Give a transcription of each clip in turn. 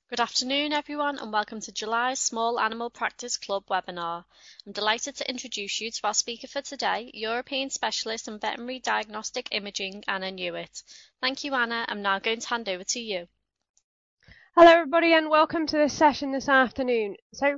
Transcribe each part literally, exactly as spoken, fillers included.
Good afternoon, everyone, and welcome to July's Small Animal Practice Club webinar. I'm delighted to introduce you to our speaker for today, European Specialist in Veterinary Diagnostic Imaging, Anna Newitt. Thank you, Anna. I'm now going to hand over to you. Hello, everybody, and welcome to this session this afternoon. So,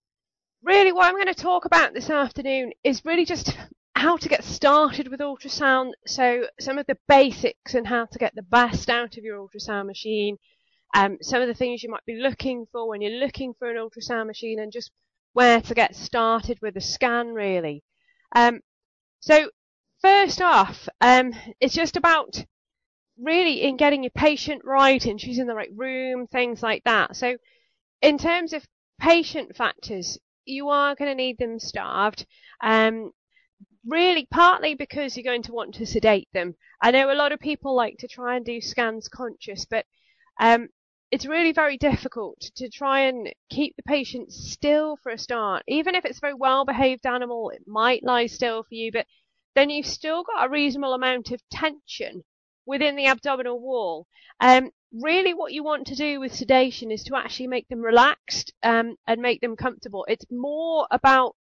really, what I'm going to talk about this afternoon is really just how to get started with ultrasound. So, some of the basics and how to get the best out of your ultrasound machine. Um, some of the things you might be looking for when you're looking for an ultrasound machine, and just where to get started with a scan, really. Um, so, first off, um, it's just about really in getting your patient right and choosing the right room, things like that. So in terms of patient factors, you are going to need them starved. Um, really partly because you're going to want to sedate them. I know a lot of people like to try and do scans conscious, but um, it's really very difficult to try and keep the patient still for a start. Even if it's a very well-behaved animal, it might lie still for you, but then you've still got a reasonable amount of tension within the abdominal wall. Um, really what you want to do with sedation is to actually make them relaxed um, and make them comfortable. It's more about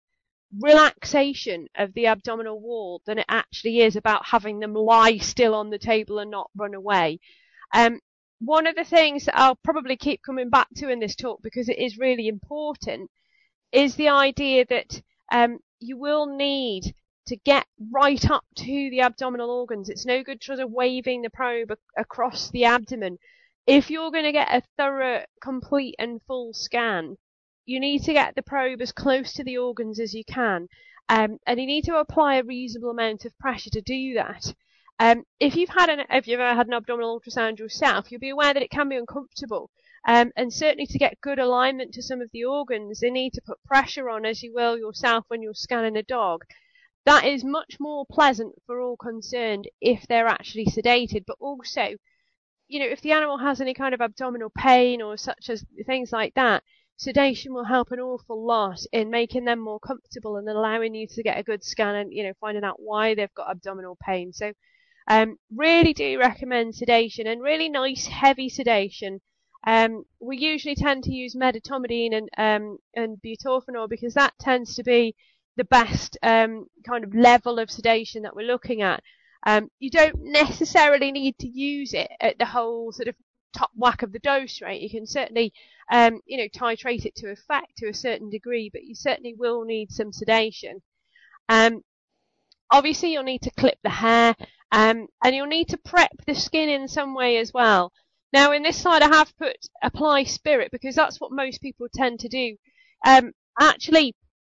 relaxation of the abdominal wall than it actually is about having them lie still on the table and not run away. Um, one of the things that I'll probably keep coming back to in this talk, because it is really important, is the idea that um, you will need to get right up to the abdominal organs. It's no good sort of waving the probe ac- across the abdomen. If you're going to get a thorough, complete and full scan, you need to get the probe as close to the organs as you can. Um, and you need to apply a reasonable amount of pressure to do that. Um, if you've had an, if you've ever had an abdominal ultrasound yourself, you'll be aware that it can be uncomfortable. Um, and certainly to get good alignment to some of the organs, they need to put pressure on, as you will yourself when you're scanning a dog. That is much more pleasant for all concerned if they're actually sedated, but also, you know, if the animal has any kind of abdominal pain or such as things like that, sedation will help an awful lot in making them more comfortable and allowing you to get a good scan and, you know, finding out why they've got abdominal pain. So, um, really do recommend sedation, and really nice heavy sedation. Um, we usually tend to use medetomidine and um, and butorphanol because that tends to be the best um, kind of level of sedation that we're looking at. Um, you don't necessarily need to use it at the whole sort of top whack of the dose rate. You can certainly, um, you know, titrate it to effect to a certain degree, but you certainly will need some sedation. Um, obviously, you'll need to clip the hair, um, and you'll need to prep the skin in some way as well. Now, in this slide, I have put apply spirit because that's what most people tend to do. Um, actually,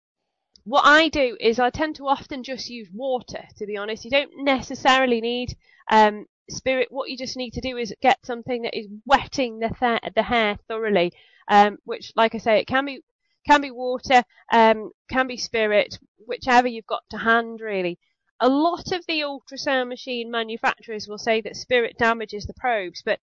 what I do is I tend to often just use water, to be honest. You don't necessarily need um, spirit. What you just need to do is get something that is wetting the, th- the hair thoroughly, um, which, like I say, it can be can be water, um, can be spirit, whichever you've got to hand, really. A lot of the ultrasound machine manufacturers will say that spirit damages the probes, but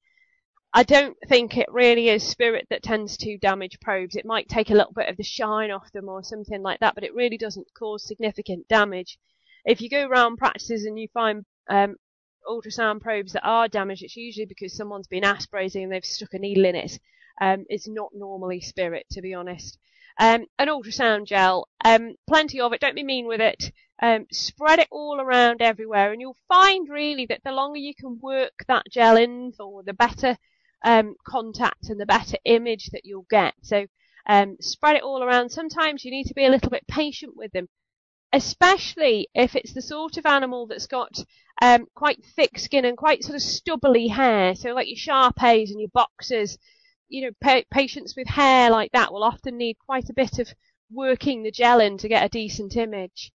I don't think it really is spirit that tends to damage probes. It might take a little bit of the shine off them or something like that, but it really doesn't cause significant damage. If you go around practices and you find um, ultrasound probes that are damaged, it's usually because someone's been aspirating and they've stuck a needle in it. Um, it's not normally spirit, to be honest. Um, an ultrasound gel, um, plenty of it. Don't be mean with it. Um, spread it all around everywhere, and you'll find really that the longer you can work that gel in for, the better Um, contact and the better image that you'll get. So um, spread it all around. Sometimes you need to be a little bit patient with them, especially if it's the sort of animal that's got um, quite thick skin and quite sort of stubbly hair. So like your Shar-Peis and your boxers, you know, pa- patients with hair like that will often need quite a bit of working the gel in to get a decent image.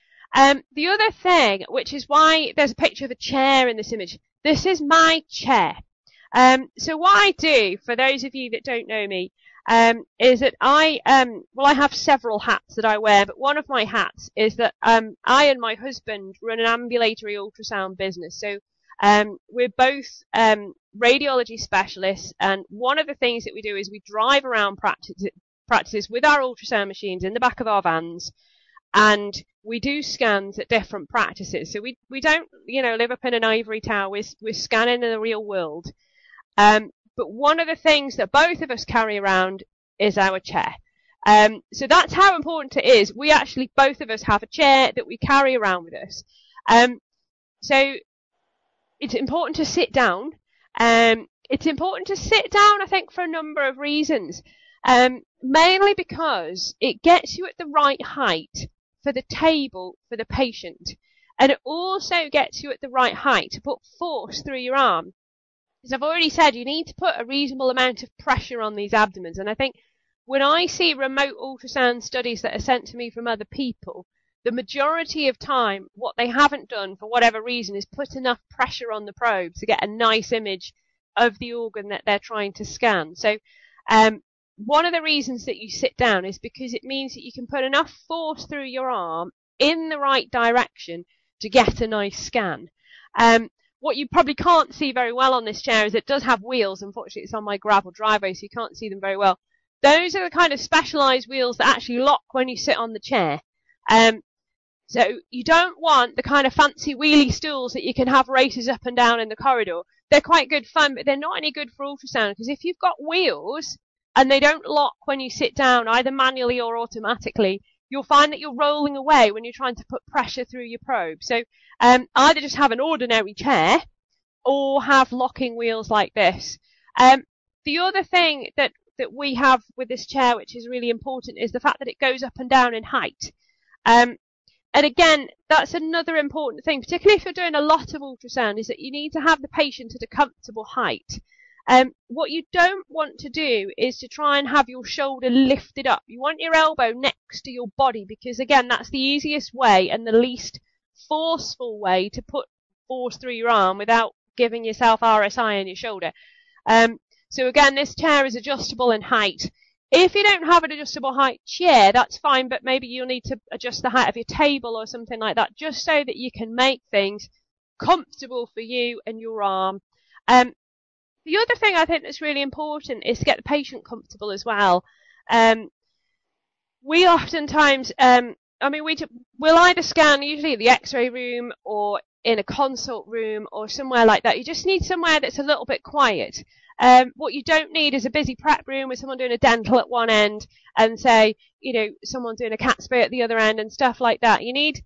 Um, the other thing, which is why there's a picture of a chair in this image, this is my chair. Um, so what I do, for those of you that don't know me, um, is that I, um, well, I have several hats that I wear, but one of my hats is that um, I and my husband run an ambulatory ultrasound business. So um, we're both um, radiology specialists, and one of the things that we do is we drive around practice, practices with our ultrasound machines in the back of our vans, and we do scans at different practices. So we, we don't, you know, live up in an ivory tower. We're, we're scanning in the real world. Um, but one of the things that both of us carry around is our chair. Um, so that's how important it is. We actually, both of us have a chair that we carry around with us. Um, so it's important to sit down. Um, it's important to sit down, I think, for a number of reasons. Um, mainly because it gets you at the right height for the table for the patient. And it also gets you at the right height to put force through your arm. As I've already said, you need to put a reasonable amount of pressure on these abdomens. And I think when I see remote ultrasound studies that are sent to me from other people, the majority of time, what they haven't done for whatever reason is put enough pressure on the probe to get a nice image of the organ that they're trying to scan. So um, one of the reasons that you sit down is because it means that you can put enough force through your arm in the right direction to get a nice scan. Um, what you probably can't see very well on this chair is it does have wheels. Unfortunately, it's on my gravel driveway, so you can't see them very well. Those are the kind of specialised wheels that actually lock when you sit on the chair. Um, so you don't want the kind of fancy wheelie stools that you can have races up and down in the corridor. They're quite good fun, but they're not any good for ultrasound, because if you've got wheels and they don't lock when you sit down, either manually or automatically, you'll find that you're rolling away when you're trying to put pressure through your probe. So um, either just have an ordinary chair or have locking wheels like this. Um, the other thing that, that we have with this chair, which is really important, is the fact that it goes up and down in height. Um, and again, that's another important thing, particularly if you're doing a lot of ultrasound, is that you need to have the patient at a comfortable height. Um, what you don't want to do is to try and have your shoulder lifted up. You want your elbow next to your body, because again, that's the easiest way and the least forceful way to put force through your arm without giving yourself R S I on your shoulder. Um, so again, this chair is adjustable in height. If you don't have an adjustable height chair, that's fine, but maybe you'll need to adjust the height of your table or something like that, just so that you can make things comfortable for you and your arm. Um, The other thing I think that's really important is to get the patient comfortable as well. Um, we oftentimes, um, I mean, we do, we'll either scan usually at the X-ray room or in a consult room or somewhere like that. You just need somewhere that's a little bit quiet. Um, what you don't need is a busy prep room with someone doing a dental at one end and say, you know, someone doing a cat spray at the other end and stuff like that. You need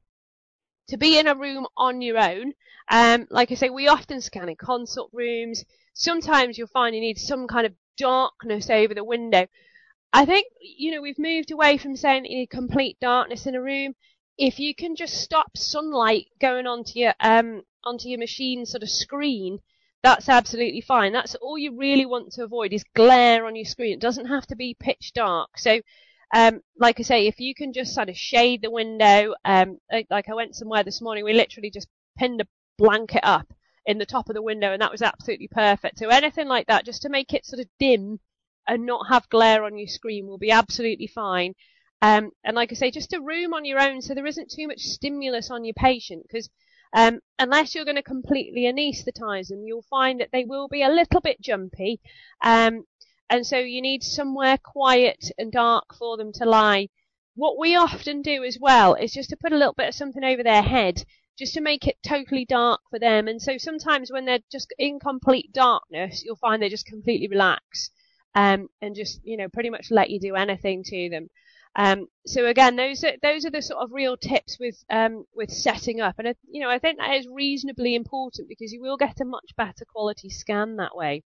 to be in a room on your own. Um, like I say, we often scan in consult rooms. Sometimes you'll find you need some kind of darkness over the window. I think, you know, we've moved away from saying you need complete darkness in a room. If you can just stop sunlight going onto your um onto your machine sort of screen, that's absolutely fine. That's all you really want to avoid is glare on your screen. It doesn't have to be pitch dark. So, um, like I say, if you can just sort of shade the window, um, like, like I went somewhere this morning, we literally just pinned a blanket up in the top of the window, and that was absolutely perfect. So anything like that, just to make it sort of dim and not have glare on your screen, will be absolutely fine. Um, and like I say, just a room on your own so there isn't too much stimulus on your patient, because um, unless you're going to completely anaesthetise them, you'll find that they will be a little bit jumpy. Um, and so you need somewhere quiet and dark for them to lie. What we often do as well is just to put a little bit of something over their head, just to make it totally dark for them. And so sometimes when they're just in complete darkness, you'll find they just completely relax um, and just, you know, pretty much let you do anything to them. Um, so again, those are, those are the sort of real tips with um, with setting up. And, you know, I think that is reasonably important because you will get a much better quality scan that way.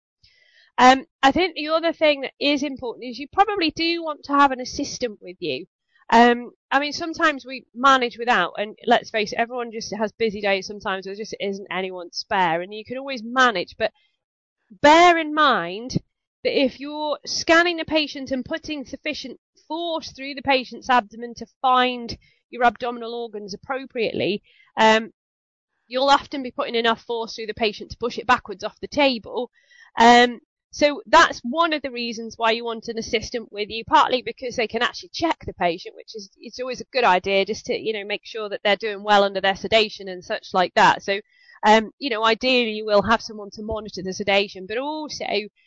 Um, I think the other thing that is important is you probably do want to have an assistant with you. Um, I mean, sometimes we manage without, and let's face it, everyone just has busy days sometimes, there just isn't anyone spare, and you can always manage, but bear in mind that if you're scanning the patient and putting sufficient force through the patient's abdomen to find your abdominal organs appropriately, um, you'll often be putting enough force through the patient to push it backwards off the table. Um, So that's one of the reasons why you want an assistant with you, partly because they can actually check the patient, which is, it's always a good idea just to, you know, make sure that they're doing well under their sedation and such like that. So, um, you know, ideally you will have someone to monitor the sedation, but also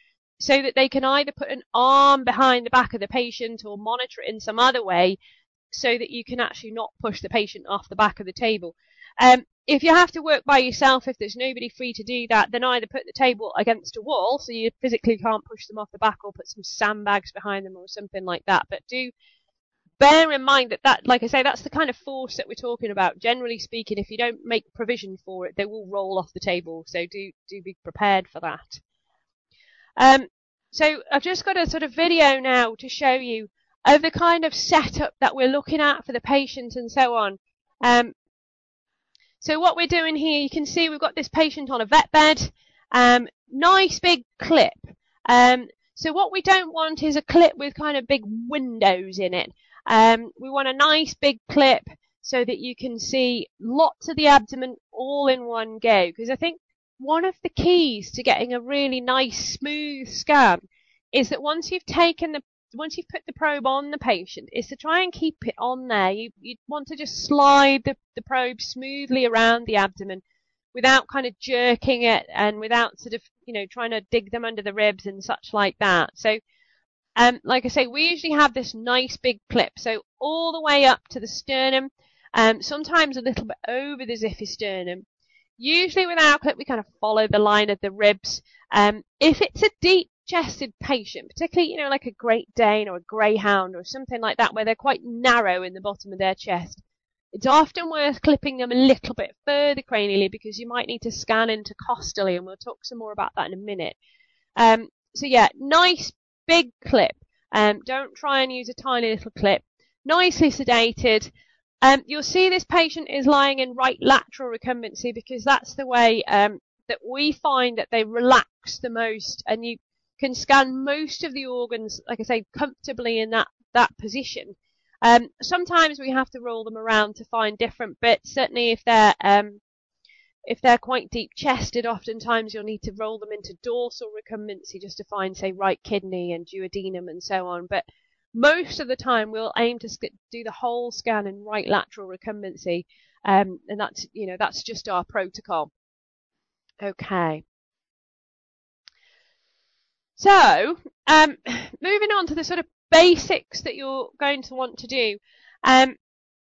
so that they can either put an arm behind the back of the patient or monitor it in some other way so that you can actually not push the patient off the back of the table. Um, if you have to work by yourself, if there's nobody free to do that, then either put the table against a wall so you physically can't push them off the back, or put some sandbags behind them or something like that. But do bear in mind that, that, like I say, that's the kind of force that we're talking about. Generally speaking, if you don't make provision for it, they will roll off the table. So do do be prepared for that. Um, so I've just got a sort of video now to show you of the kind of setup that we're looking at for the patient and so on. Um, so what we're doing here, you can see we've got this patient on a vet bed. Um, nice big clip. Um, so what we don't want is a clip with kind of big windows in it. Um, we want a nice big clip so that you can see lots of the abdomen all in one go. Because I think one of the keys to getting a really nice, smooth scan is that once you've taken the, once you've put the probe on the patient, is to try and keep it on there. You, you want to just slide the, the probe smoothly around the abdomen without kind of jerking it and without sort of, you know, trying to dig them under the ribs and such like that. So, Um, like I say, we usually have this nice big clip, so all the way up to the sternum, um, sometimes a little bit over the xiphisternum. Usually with our clip, we kind of follow the line of the ribs. Um, if it's a deep-chested patient, particularly, you know, like a Great Dane or a Greyhound or something like that, where they're quite narrow in the bottom of their chest, it's often worth clipping them a little bit further cranially, because you might need to scan intercostally, and we'll talk some more about that in a minute. Um, so yeah, nice big clip. Um, don't try and use a tiny little clip. Nicely sedated. Um, you'll see this patient is lying in right lateral recumbency, because that's the way um, that we find that they relax the most, and you can scan most of the organs, like I say, comfortably in that, that position. Um, sometimes we have to roll them around to find different bits. Certainly if they're um, If they're quite deep-chested, oftentimes you'll need to roll them into dorsal recumbency just to find, say, right kidney and duodenum and so on. But most of the time, we'll aim to do the whole scan in right lateral recumbency, um, and that's, you know, that's just our protocol. Okay. So, um, moving on to the sort of basics that you're going to want to do. Um,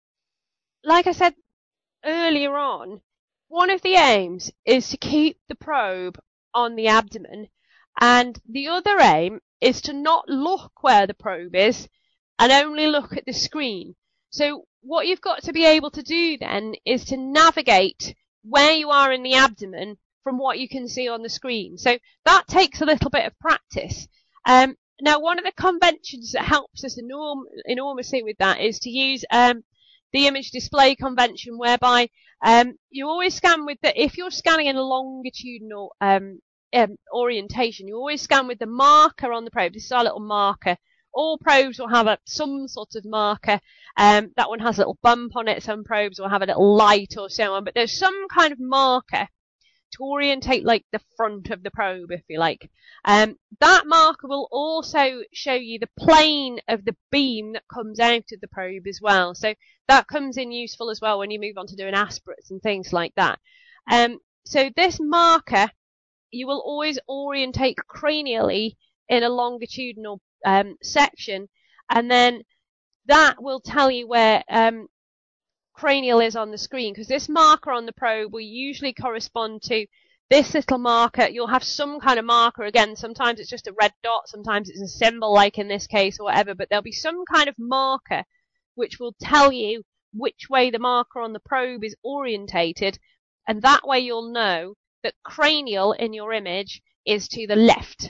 like I said earlier on, one of the aims is to keep the probe on the abdomen, and the other aim is to not look where the probe is and only look at the screen. So what you've got to be able to do then is to navigate where you are in the abdomen from what you can see on the screen. So that takes a little bit of practice. Um, now, one of the conventions that helps us enorm- enormously with that is to use um, the image display convention, whereby um, you always scan with the, if you're scanning in a longitudinal um, um, orientation, you always scan with the marker on the probe. This is our little marker. All probes will have a, some sort of marker. Um, that one has a little bump on it. Some probes will have a little light or so on, but there's some kind of marker to orientate like the front of the probe, if you like. Um, that marker will also show you the plane of the beam that comes out of the probe as well. So that comes in useful as well when you move on to doing aspirates and things like that. Um, so this marker, you will always orientate cranially in a longitudinal um, section, and then that will tell you where um, cranial is on the screen, because this marker on the probe will usually correspond to this little marker. You'll have some kind of marker again. Sometimes it's just a red dot, sometimes it's a symbol like in this case or whatever, but there'll be some kind of marker which will tell you which way the marker on the probe is orientated, and that way you'll know that cranial in your image is to the left.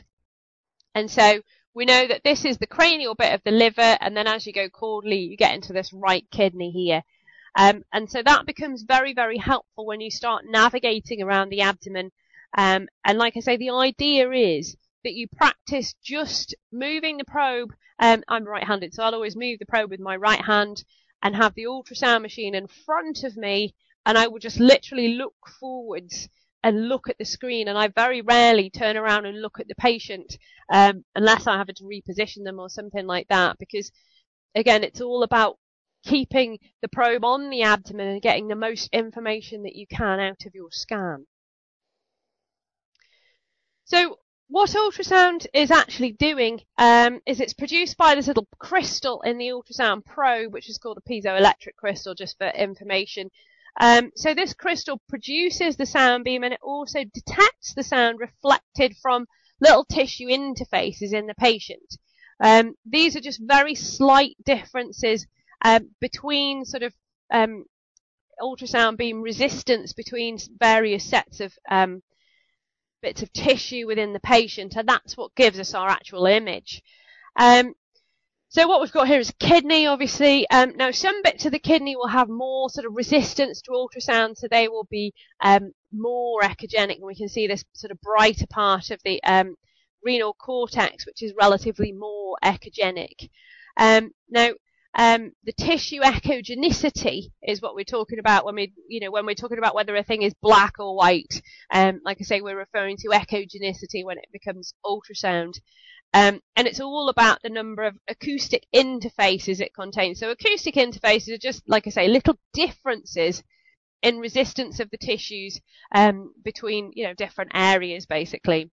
And so we know that this is the cranial bit of the liver, and then as you go caudally, you get into this right kidney here. Um, and so that becomes very, very helpful when you start navigating around the abdomen. Um, and like I say, the idea is that you practice just moving the probe. Um, I'm right-handed, so I'll always move the probe with my right hand and have the ultrasound machine in front of me, and I will just literally look forwards and look at the screen. And I very rarely turn around and look at the patient um, unless I have to reposition them or something like that, because, again, it's all about keeping the probe on the abdomen and getting the most information that you can out of your scan. So what ultrasound is actually doing um, is it's produced by this little crystal in the ultrasound probe, which is called a piezoelectric crystal, just for information. Um, so this crystal produces the sound beam, and it also detects the sound reflected from little tissue interfaces in the patient. Um, these are just very slight differences um, between sort of um, ultrasound beam resistance between various sets of um, bits of tissue within the patient, and that's what gives us our actual image. Um, so what we've got here is a kidney, obviously. Um, now, some bits of the kidney will have more sort of resistance to ultrasound, so they will be um, more echogenic, and we can see this sort of brighter part of the um, renal cortex, which is relatively more echogenic. Um, now, um, the tissue echogenicity is what we're talking about when we, you know, when we're talking about whether a thing is black or white. Um, like I say, we're referring to echogenicity when it becomes ultrasound. Um, and it's all about the number of acoustic interfaces it contains. So acoustic interfaces are just, like I say, little differences in resistance of the tissues um, between, you know, different areas, basically.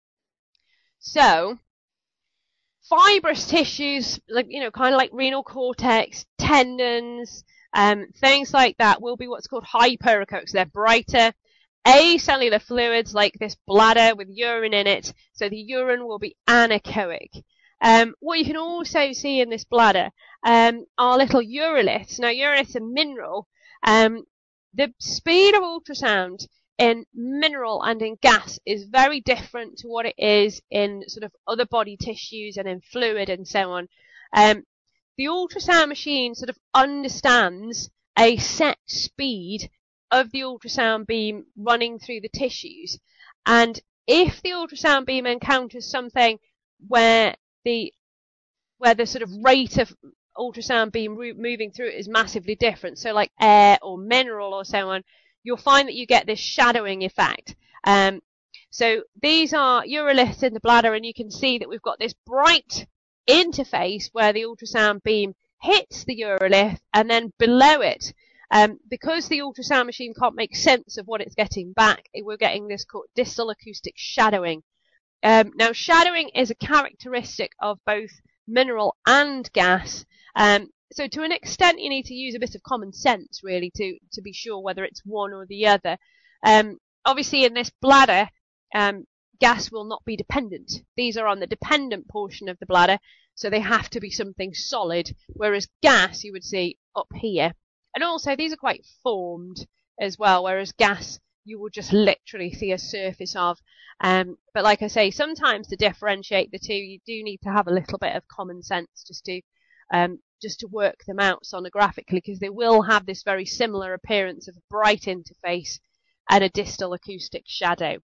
So fibrous tissues, like, you know, kind of like renal cortex, tendons, um, things like that will be what's called hyperechoic. So they're brighter. Acellular fluids like this bladder with urine in it, so the urine will be anechoic. Um, what you can also see in this bladder um, are little uroliths. Now, uroliths are mineral. Um, the speed of ultrasound in mineral and in gas is very different to what it is in sort of other body tissues and in fluid and so on. Um, the ultrasound machine sort of understands a set speed of the ultrasound beam running through the tissues, and if the ultrasound beam encounters something where the where the sort of rate of ultrasound beam moving through it is massively different, so like air or mineral or so on, you'll find that you get this shadowing effect. Um, so these are uroliths in the bladder, and you can see that we've got this bright interface where the ultrasound beam hits the urolith, and then below it, Um, because the ultrasound machine can't make sense of what it's getting back, we're getting this called distal acoustic shadowing. Um, now, shadowing is a characteristic of both mineral and gas. Um, so to an extent, you need to use a bit of common sense, really, to, to be sure whether it's one or the other. Um, obviously, in this bladder, um, gas will not be dependent. These are on the dependent portion of the bladder, so they have to be something solid, whereas gas, you would see up here. And also, these are quite formed as well, whereas gas, you will just literally see a surface of. Um, but like I say, sometimes to differentiate the two, you do need to have a little bit of common sense just to um, just to work them out sonographically, because they will have this very similar appearance of a bright interface and a distal acoustic shadow.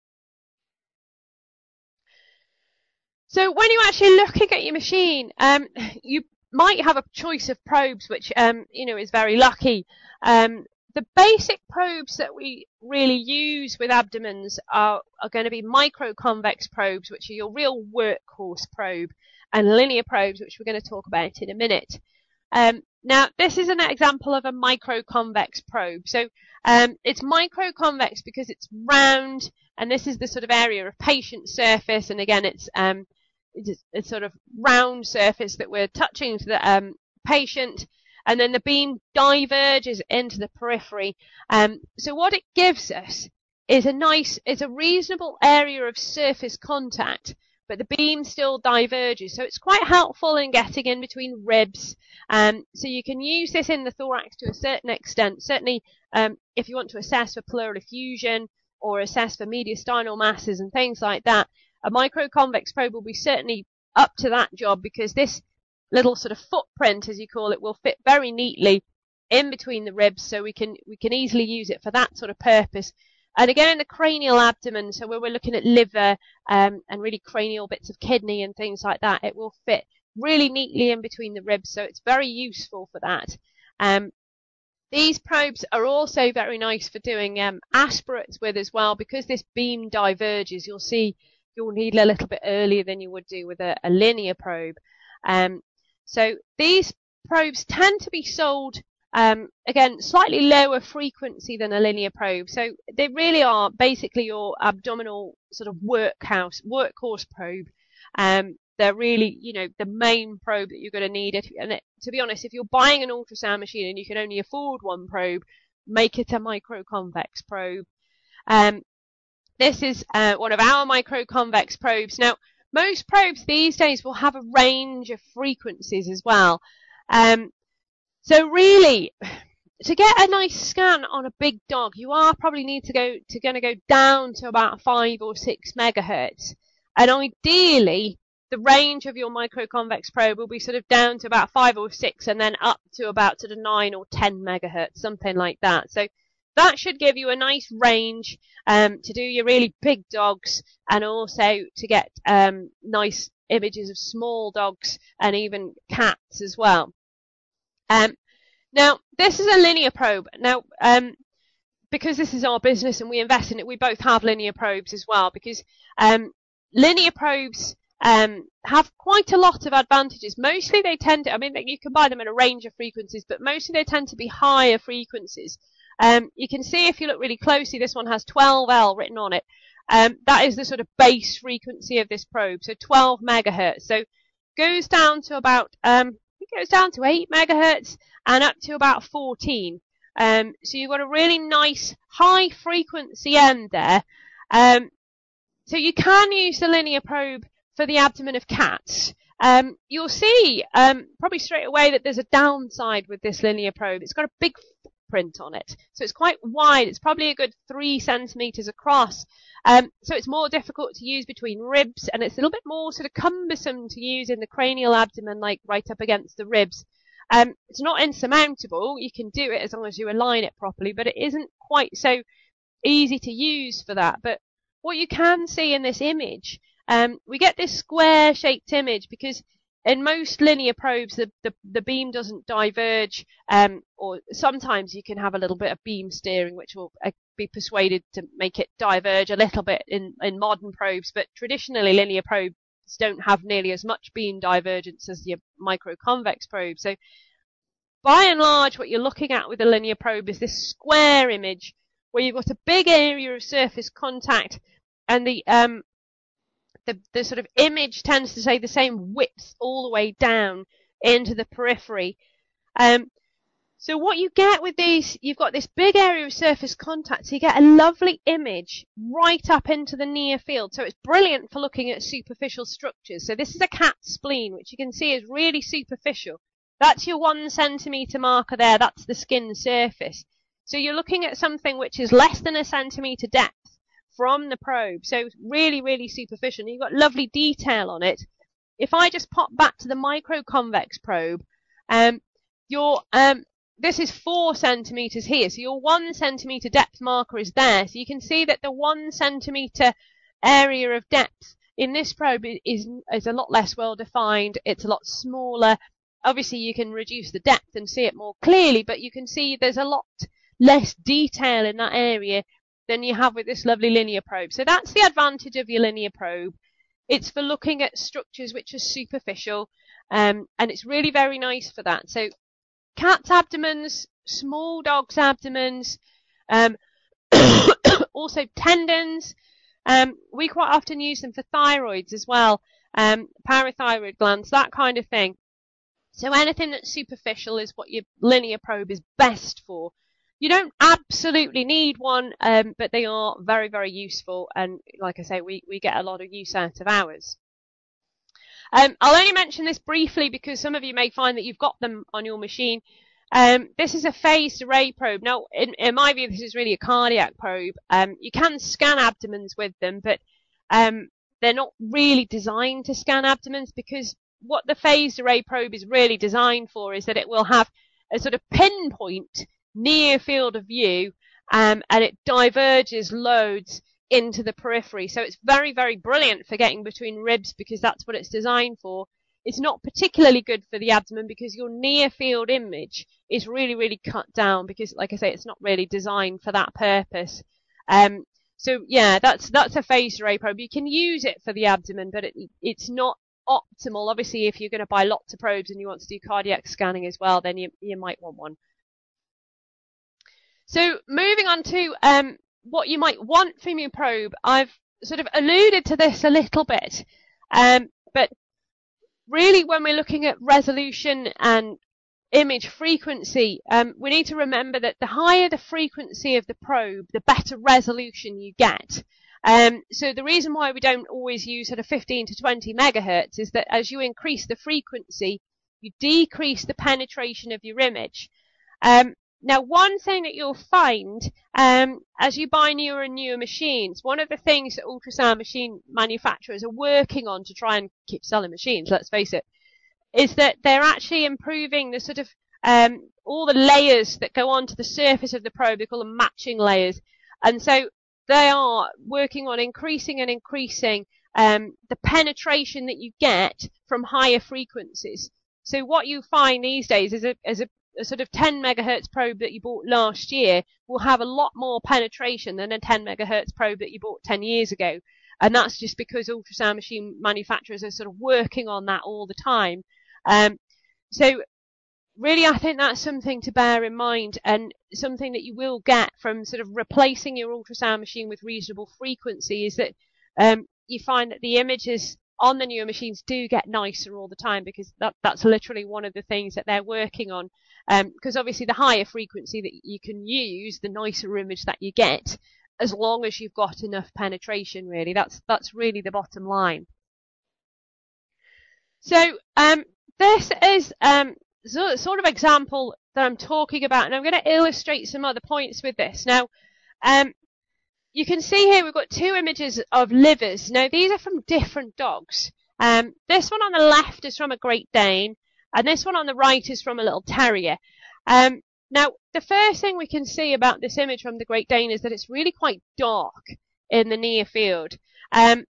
So when you're actually looking at your machine, um, you might have a choice of probes, which um, you know is very lucky. Um, the basic probes that we really use with abdomens are, are going to be microconvex probes, which are your real workhorse probe, and linear probes, which we're going to talk about in a minute. Um, now, this is an example of a microconvex probe. So um, it's microconvex because it's round, and this is the sort of area of patient surface, and again, it's um, it's a sort of round surface that we're touching to the um, patient, and then the beam diverges into the periphery. Um, so what it gives us is a nice, it's a reasonable area of surface contact, but the beam still diverges. So it's quite helpful in getting in between ribs. Um, so you can use this in the thorax to a certain extent. Certainly, um, if you want to assess for pleural effusion or assess for mediastinal masses and things like that, a microconvex probe will be certainly up to that job, because this little sort of footprint, as you call it, will fit very neatly in between the ribs, so we can we can easily use it for that sort of purpose. And again, in the cranial abdomen, so where we're looking at liver um, and really cranial bits of kidney and things like that, it will fit really neatly in between the ribs, so it's very useful for that. Um, these probes are also very nice for doing um, aspirates with as well, because this beam diverges. You'll see you'll need a little bit earlier than you would do with a, a linear probe. Um, so these probes tend to be sold, um, again, slightly lower frequency than a linear probe. So they really are basically your abdominal sort of workhouse, workhorse probe. Um, they're really, you know, the main probe that you're going to need. If, and it, to be honest, if you're buying an ultrasound machine and you can only afford one probe, make it a microconvex probe. Um, this is uh, one of our microconvex probes. Now, most probes these days will have a range of frequencies as well. Um, so really, to get a nice scan on a big dog, you are probably need to go to going to go down to about five or six megahertz, and ideally, the range of your microconvex probe will be sort of down to about five or six, and then up to about sort of nine or ten megahertz, something like that. So that should give you a nice range um, to do your really big dogs, and also to get um, nice images of small dogs and even cats as well. Um, now, this is a linear probe. Now, um, because this is our business and we invest in it, we both have linear probes as well, because um, linear probes um, have quite a lot of advantages. Mostly they tend to, I mean, you can buy them in a range of frequencies, but mostly they tend to be higher frequencies. Um, you can see if you look really closely, this one has twelve L written on it. Um, that is the sort of base frequency of this probe, so twelve megahertz. So goes down to about, um, it goes down to eight megahertz and up to about fourteen. Um, so you've got a really nice high frequency end there. Um, so you can use the linear probe for the abdomen of cats. Um, you'll see um, probably straight away that there's a downside with this linear probe. It's got a big footprint on it, so it's quite wide. It's probably a good three centimeters across. Um, so it's more difficult to use between ribs, and it's a little bit more sort of cumbersome to use in the cranial abdomen, like right up against the ribs. Um, it's not insurmountable. You can do it as long as you align it properly, but it isn't quite so easy to use for that. But what you can see in this image, um, we get this square-shaped image because in most linear probes, the, the, the beam doesn't diverge, um, or sometimes you can have a little bit of beam steering, which will uh, be persuaded to make it diverge a little bit in, in modern probes. But traditionally, linear probes don't have nearly as much beam divergence as your microconvex probe. So by and large, what you're looking at with a linear probe is this square image where you've got a big area of surface contact, and the um the, the sort of image tends to say the same width all the way down into the periphery. Um, so what you get with these, you've got this big area of surface contact, so you get a lovely image right up into the near field. So it's brilliant for looking at superficial structures. So this is a cat spleen, which you can see is really superficial. That's your one centimetre marker there. That's the skin surface. So you're looking at something which is less than a centimetre depth from the probe. So it's really, really superficial. You've got lovely detail on it. If I just pop back to the microconvex probe, um, your um, this is four centimetres here. So your one centimetre depth marker is there. So you can see that the one centimetre area of depth in this probe is, is a lot less well defined. It's a lot smaller. Obviously, you can reduce the depth and see it more clearly, but you can see there's a lot less detail in that area than you have with this lovely linear probe. So that's the advantage of your linear probe. It's for looking at structures which are superficial, um, and it's really very nice for that. So cats' abdomens, small dogs' abdomens, um, also tendons. Um, we quite often use them for thyroids as well, um, parathyroid glands, that kind of thing. So anything that's superficial is what your linear probe is best for. You don't absolutely need one, um, but they are very, very useful. And like I say, we, we get a lot of use out of ours. Um, I'll only mention this briefly because some of you may find that you've got them on your machine. Um, this is a phased array probe. Now, in, in my view, this is really a cardiac probe. Um, you can scan abdomens with them, but um, they're not really designed to scan abdomens, because what the phased array probe is really designed for is that it will have a sort of pinpoint near field of view, um, and it diverges loads into the periphery. So it's very, very brilliant for getting between ribs because that's what it's designed for. It's not particularly good for the abdomen because your near field image is really, really cut down because, like I say, it's not really designed for that purpose. Um, so yeah, that's that's a phased array probe. You can use it for the abdomen, but it, it's not optimal. Obviously, if you're going to buy lots of probes and you want to do cardiac scanning as well, then you you might want one. So moving on to um, what you might want from your probe, I've sort of alluded to this a little bit, um, but really when we're looking at resolution and image frequency, um, we need to remember that the higher the frequency of the probe, the better resolution you get. Um, so the reason why we don't always use sort of fifteen to twenty megahertz is that as you increase the frequency, you decrease the penetration of your image. Um, now, one thing that you'll find um, as you buy newer and newer machines, one of the things that ultrasound machine manufacturers are working on to try and keep selling machines, let's face it, is that they're actually improving the sort of um, all the layers that go onto the surface of the probe. They call them matching layers. And so they are working on increasing and increasing um, the penetration that you get from higher frequencies. So what you find these days is a, is a, a sort of ten megahertz probe that you bought last year will have a lot more penetration than a ten megahertz probe that you bought ten years ago. And that's just because ultrasound machine manufacturers are sort of working on that all the time. Um, so really, I think that's something to bear in mind, and something that you will get from sort of replacing your ultrasound machine with reasonable frequency is that um, you find that the images on the newer machines do get nicer all the time, because that, that's literally one of the things that they're working on. Because um, obviously the higher frequency that you can use, the nicer image that you get, as long as you've got enough penetration, really. That's that's really the bottom line. So um, this is um, so, sort of example that I'm talking about, and I'm going to illustrate some other points with this. Now, um, you can see here we've got two images of livers. Now, these are from different dogs. Um, this one on the left is from a Great Dane, and this one on the right is from a little terrier. Um, now, the first thing we can see about this image from the Great Dane is that it's really quite dark in the near field. Um,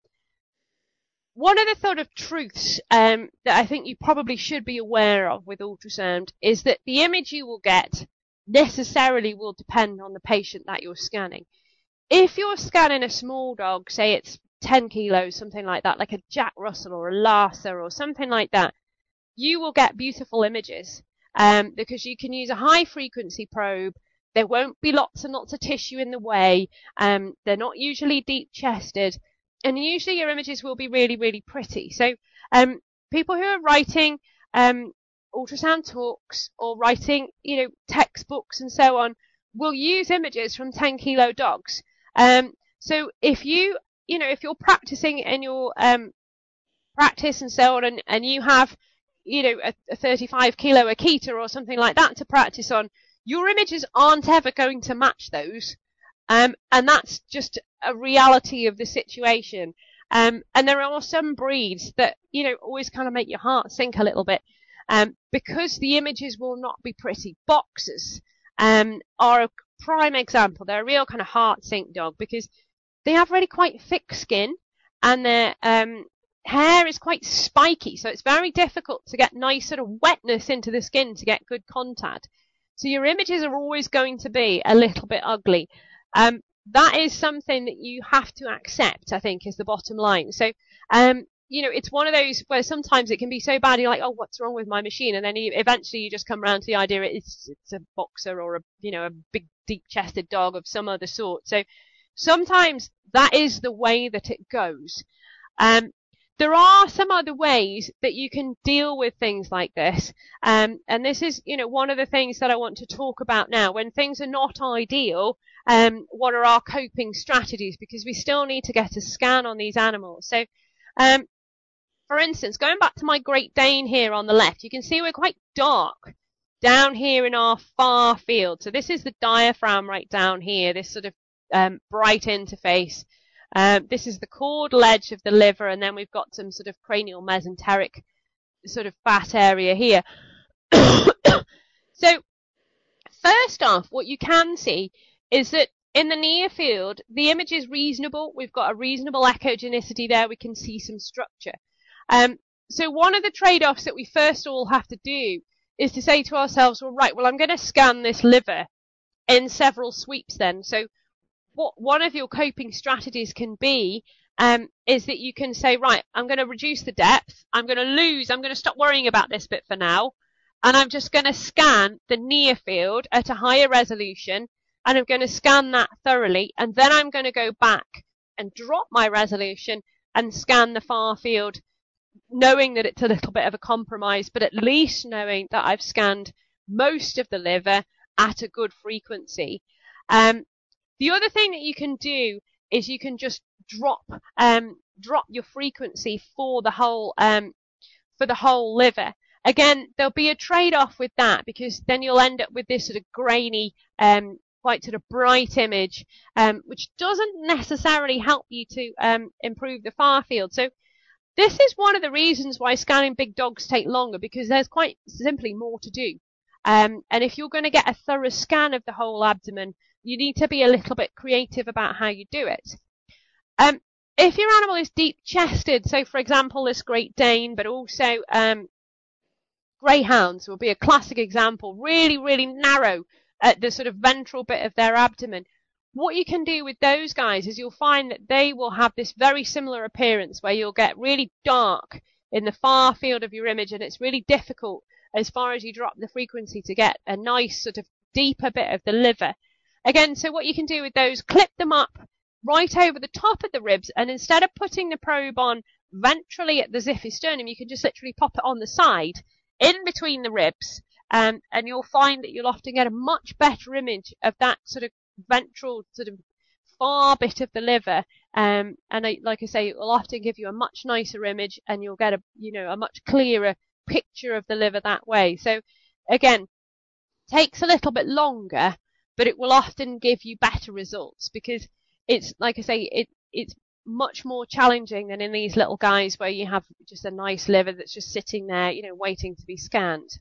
one of the sort of truths um, that I think you probably should be aware of with ultrasound is that the image you will get necessarily will depend on the patient that you're scanning. If you're scanning a small dog, say it's ten kilos, something like that, like a Jack Russell or a Lhasa or something like that, you will get beautiful images um, because you can use a high frequency probe. There won't be lots and lots of tissue in the way. Um, they're not usually deep chested. And usually your images will be really, really pretty. So um, people who are writing um, ultrasound talks or writing, you know, textbooks and so on will use images from ten kilo dogs. Um, so if you, you know, if you're practicing in your um, practice and so on, and, and you have, you know, a, a thirty-five kilo Akita or something like that to practice on, your images aren't ever going to match those. Um, and that's just a reality of the situation. Um, and there are some breeds that, you know, always kind of make your heart sink a little bit, um, because the images will not be pretty. Boxers, um, are a prime example. They're a real kind of heart sink dog because they have really quite thick skin, and their, um, hair is quite spiky. So it's very difficult to get nice sort of wetness into the skin to get good contact. So your images are always going to be a little bit ugly. Um, that is something that you have to accept, I think, is the bottom line. So, um, you know, it's one of those where sometimes it can be so bad, you're like, oh, what's wrong with my machine? And then you, eventually you just come around to the idea it's, it's a boxer or a, you know, a big, deep-chested dog of some other sort. So sometimes that is the way that it goes. Um, There are some other ways that you can deal with things like this. Um, and this is, you know, one of the things that I want to talk about now. When things are not ideal, um, what are our coping strategies? Because we still need to get a scan on these animals. So, um, for instance, going back to my Great Dane here on the left, you can see we're quite dark down here in our far field. So this is the diaphragm right down here, this sort of um, bright interface. Um, this is the cord ledge of the liver, and then we've got some sort of cranial mesenteric sort of fat area here. So, first off, what you can see is that in the near field, the image is reasonable. We've got a reasonable echogenicity there. We can see some structure. Um, so one of the trade-offs that we first all have to do is to say to ourselves, well, right, well, I'm going to scan this liver in several sweeps then. So what one of your coping strategies can be um, is that you can say, right, I'm going to reduce the depth. I'm going to lose. I'm going to stop worrying about this bit for now. And I'm just going to scan the near field at a higher resolution. And I'm going to scan that thoroughly. And then I'm going to go back and drop my resolution and scan the far field, knowing that it's a little bit of a compromise, but at least knowing that I've scanned most of the liver at a good frequency. Um, the other thing that you can do is you can just drop um, drop your frequency for the whole um, for the whole liver. Again, there'll be a trade-off with that, because then you'll end up with this sort of grainy, um, quite sort of bright image, um, which doesn't necessarily help you to um, improve the far field. So this is one of the reasons why scanning big dogs take longer, because there's quite simply more to do. Um, and if you're going to get a thorough scan of the whole abdomen, you need to be a little bit creative about how you do it. Um, if your animal is deep-chested, so for example this Great Dane, but also um, greyhounds will be a classic example, really, really narrow at the sort of ventral bit of their abdomen. What you can do with those guys is you'll find that they will have this very similar appearance where you'll get really dark in the far field of your image, and it's really difficult as far as you drop the frequency to get a nice sort of deeper bit of the liver. Again, so what you can do with those, clip them up right over the top of the ribs, and instead of putting the probe on ventrally at the xiphisternum, you can just literally pop it on the side in between the ribs, um, and you'll find that you'll often get a much better image of that sort of ventral sort of far bit of the liver, um, and I, like I say, it will often give you a much nicer image, and you'll get a you know a much clearer picture of the liver that way. So again, takes a little bit longer, but it will often give you better results, because it's like I say, it it's much more challenging than in these little guys where you have just a nice liver that's just sitting there, you know, waiting to be scanned.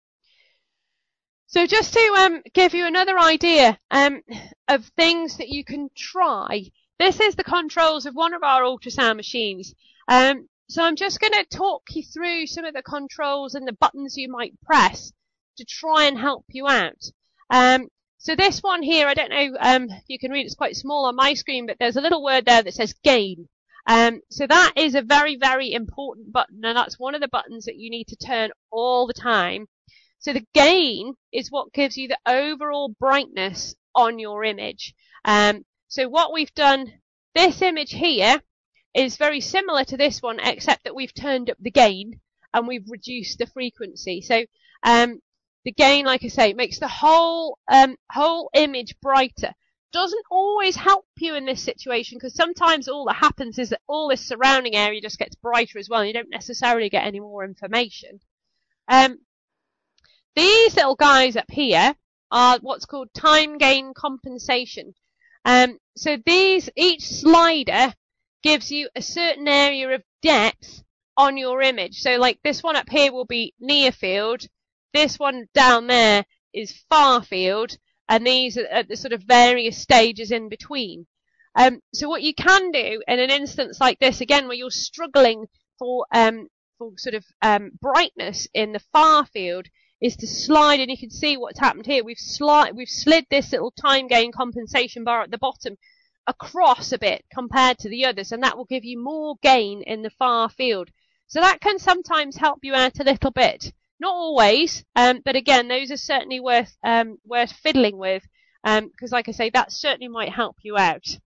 So just to um, give you another idea um, of things that you can try, this is the controls of one of our ultrasound machines. Um, so I'm just going to talk you through some of the controls and the buttons you might press to try and help you out. Um, so this one here, I don't know, um, you can read, it's quite small on my screen, but there's a little word there that says gain. Um, so that is a very, very important button, and that's one of the buttons that you need to turn all the time. So the gain is what gives you the overall brightness on your image. Um, so what we've done, this image here is very similar to this one, except that we've turned up the gain and we've reduced the frequency. So um, the gain, like I say, makes the whole um, whole image brighter. Doesn't always help you in this situation, because sometimes all that happens is that all this surrounding area just gets brighter as well, and you don't necessarily get any more information. Um, These little guys up here are what's called time gain compensation. Um, so these, each slider gives you a certain area of depth on your image. So like this one up here will be near field. This one down there is far field. And these are at the sort of various stages in between. Um, so what you can do in an instance like this, again, where you're struggling for, um, for sort of um, brightness in the far field, is to slide, and you can see what's happened here. We've slid, we've slid this little time gain compensation bar at the bottom across a bit compared to the others, and that will give you more gain in the far field. So that can sometimes help you out a little bit. Not always, um, but again, those are certainly worth um, worth fiddling with, um, because like I say, that certainly might help you out.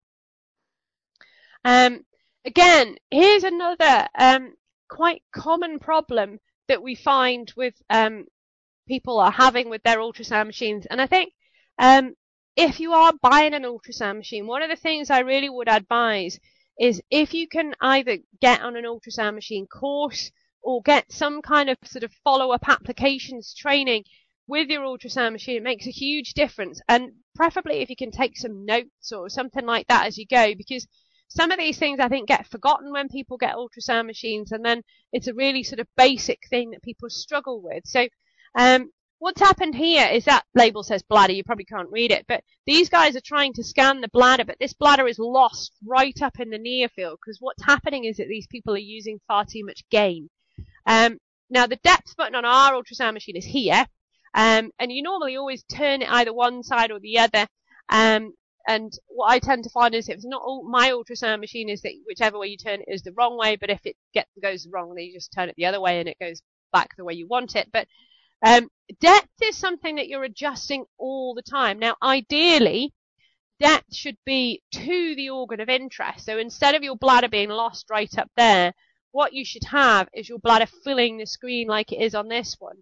Um, again, here's another um, quite common problem that we find with um, people are having with their ultrasound machines. And I think um, if you are buying an ultrasound machine, one of the things I really would advise is if you can either get on an ultrasound machine course or get some kind of sort of follow-up applications training with your ultrasound machine, it makes a huge difference. And preferably if you can take some notes or something like that as you go, because some of these things I think get forgotten when people get ultrasound machines, and then it's a really sort of basic thing that people struggle with. So Um, what's happened here is that label says bladder. You probably can't read it, but these guys are trying to scan the bladder, but this bladder is lost right up in the near field, because what's happening is that these people are using far too much gain. Um, now the depth button on our ultrasound machine is here, um, and you normally always turn it either one side or the other. Um, and what I tend to find is if it's not all, my ultrasound machine is that whichever way you turn it is the wrong way, but if it get, goes wrong, then you just turn it the other way and it goes back the way you want it. But Um, depth is something that you're adjusting all the time. Now, ideally, depth should be to the organ of interest. So instead of your bladder being lost right up there, what you should have is your bladder filling the screen like it is on this one.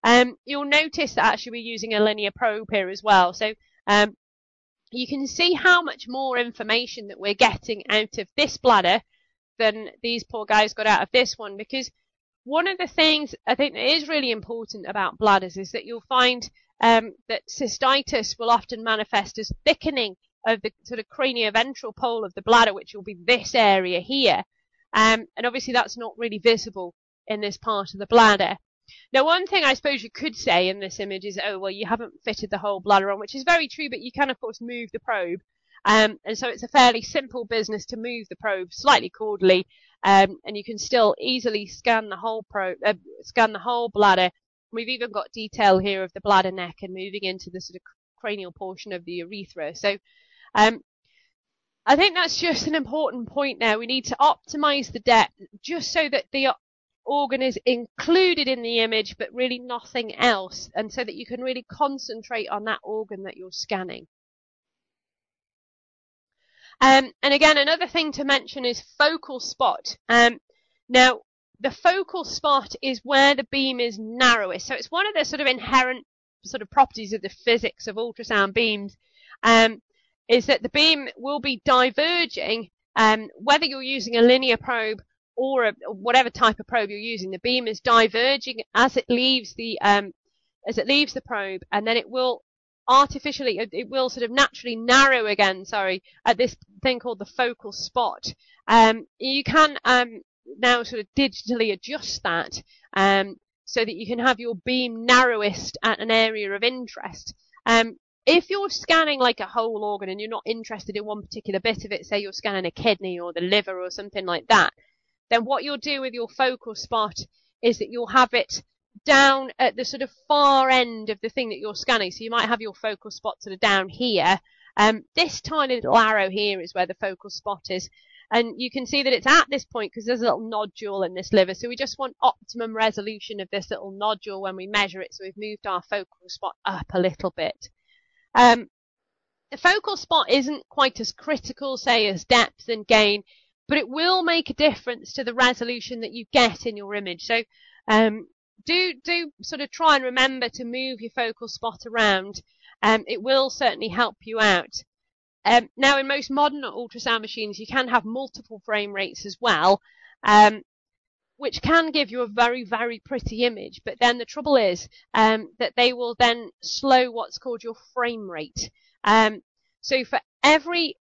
Um, you'll notice that actually we're using a linear probe here as well. So um, you can see how much more information that we're getting out of this bladder than these poor guys got out of this one, because one of the things I think that is really important about bladders is that you'll find um, that cystitis will often manifest as thickening of the sort of cranioventral pole of the bladder, which will be this area here. Um, and obviously that's not really visible in this part of the bladder. Now, one thing I suppose you could say in this image is, oh, well, you haven't fitted the whole bladder on, which is very true, but you can, of course, move the probe. Um, and so it's a fairly simple business to move the probe slightly caudally, um, and you can still easily scan the whole probe, uh, scan the whole bladder. We've even got detail here of the bladder neck and moving into the sort of cranial portion of the urethra. So um, I think that's just an important point now. We need to optimize the depth just so that the organ is included in the image, but really nothing else, and so that you can really concentrate on that organ that you're scanning. Um, and again, another thing to mention is focal spot. Um, now, the focal spot is where the beam is narrowest. So it's one of the sort of inherent sort of properties of the physics of ultrasound beams, um, is that the beam will be diverging, um, whether you're using a linear probe or, a, or whatever type of probe you're using. The beam is diverging as it leaves the um, as it leaves the probe, and then it will artificially, it will sort of naturally narrow again, sorry, at this thing called the focal spot. Um, you can um, now sort of digitally adjust that um, so that you can have your beam narrowest at an area of interest. Um, if you're scanning like a whole organ and you're not interested in one particular bit of it, say you're scanning a kidney or the liver or something like that, then what you'll do with your focal spot is that you'll have it down at the sort of far end of the thing that you're scanning. So you might have your focal spot sort of down here. Um, this tiny little arrow here is where the focal spot is. And you can see that it's at this point because there's a little nodule in this liver. So we just want optimum resolution of this little nodule when we measure it. So we've moved our focal spot up a little bit. Um, the focal spot isn't quite as critical, say, as depth and gain, but it will make a difference to the resolution that you get in your image. So um, do do sort of try and remember to move your focal spot around. Um, it will certainly help you out. Um, now, in most modern ultrasound machines, you can have multiple frame rates as well, um, which can give you a very, very pretty image. But then the trouble is um, that they will then slow what's called your frame rate. Um, so for every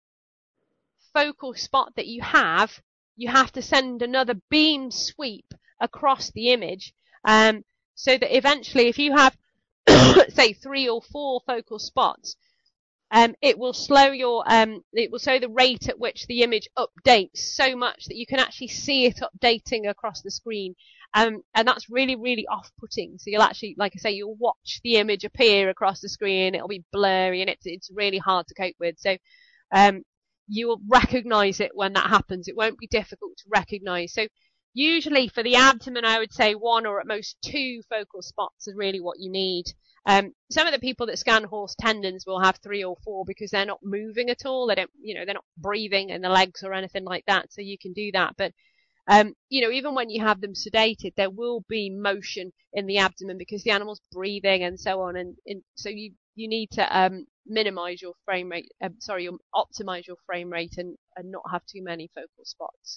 focal spot that you have, you have to send another beam sweep across the image, um, so that eventually if you have, say, three or four focal spots, um, it will slow your, um, it will slow the rate at which the image updates so much that you can actually see it updating across the screen. Um, and that's really, really off-putting. So you'll actually, like I say, you'll watch the image appear across the screen. It'll be blurry and it's, it's really hard to cope with. So, um, you will recognize it when that happens. It won't be difficult to recognize. So usually for the abdomen, I would say one or at most two focal spots are really what you need. Um, some of the people that scan horse tendons will have three or four because they're not moving at all. They don't, you know, they're not breathing in the legs or anything like that. So you can do that. But, um, you know, even when you have them sedated, there will be motion in the abdomen because the animal's breathing and so on. And, and so you, you need to, um, minimize your frame rate, um, sorry, you optimize your frame rate and, and not have too many focal spots.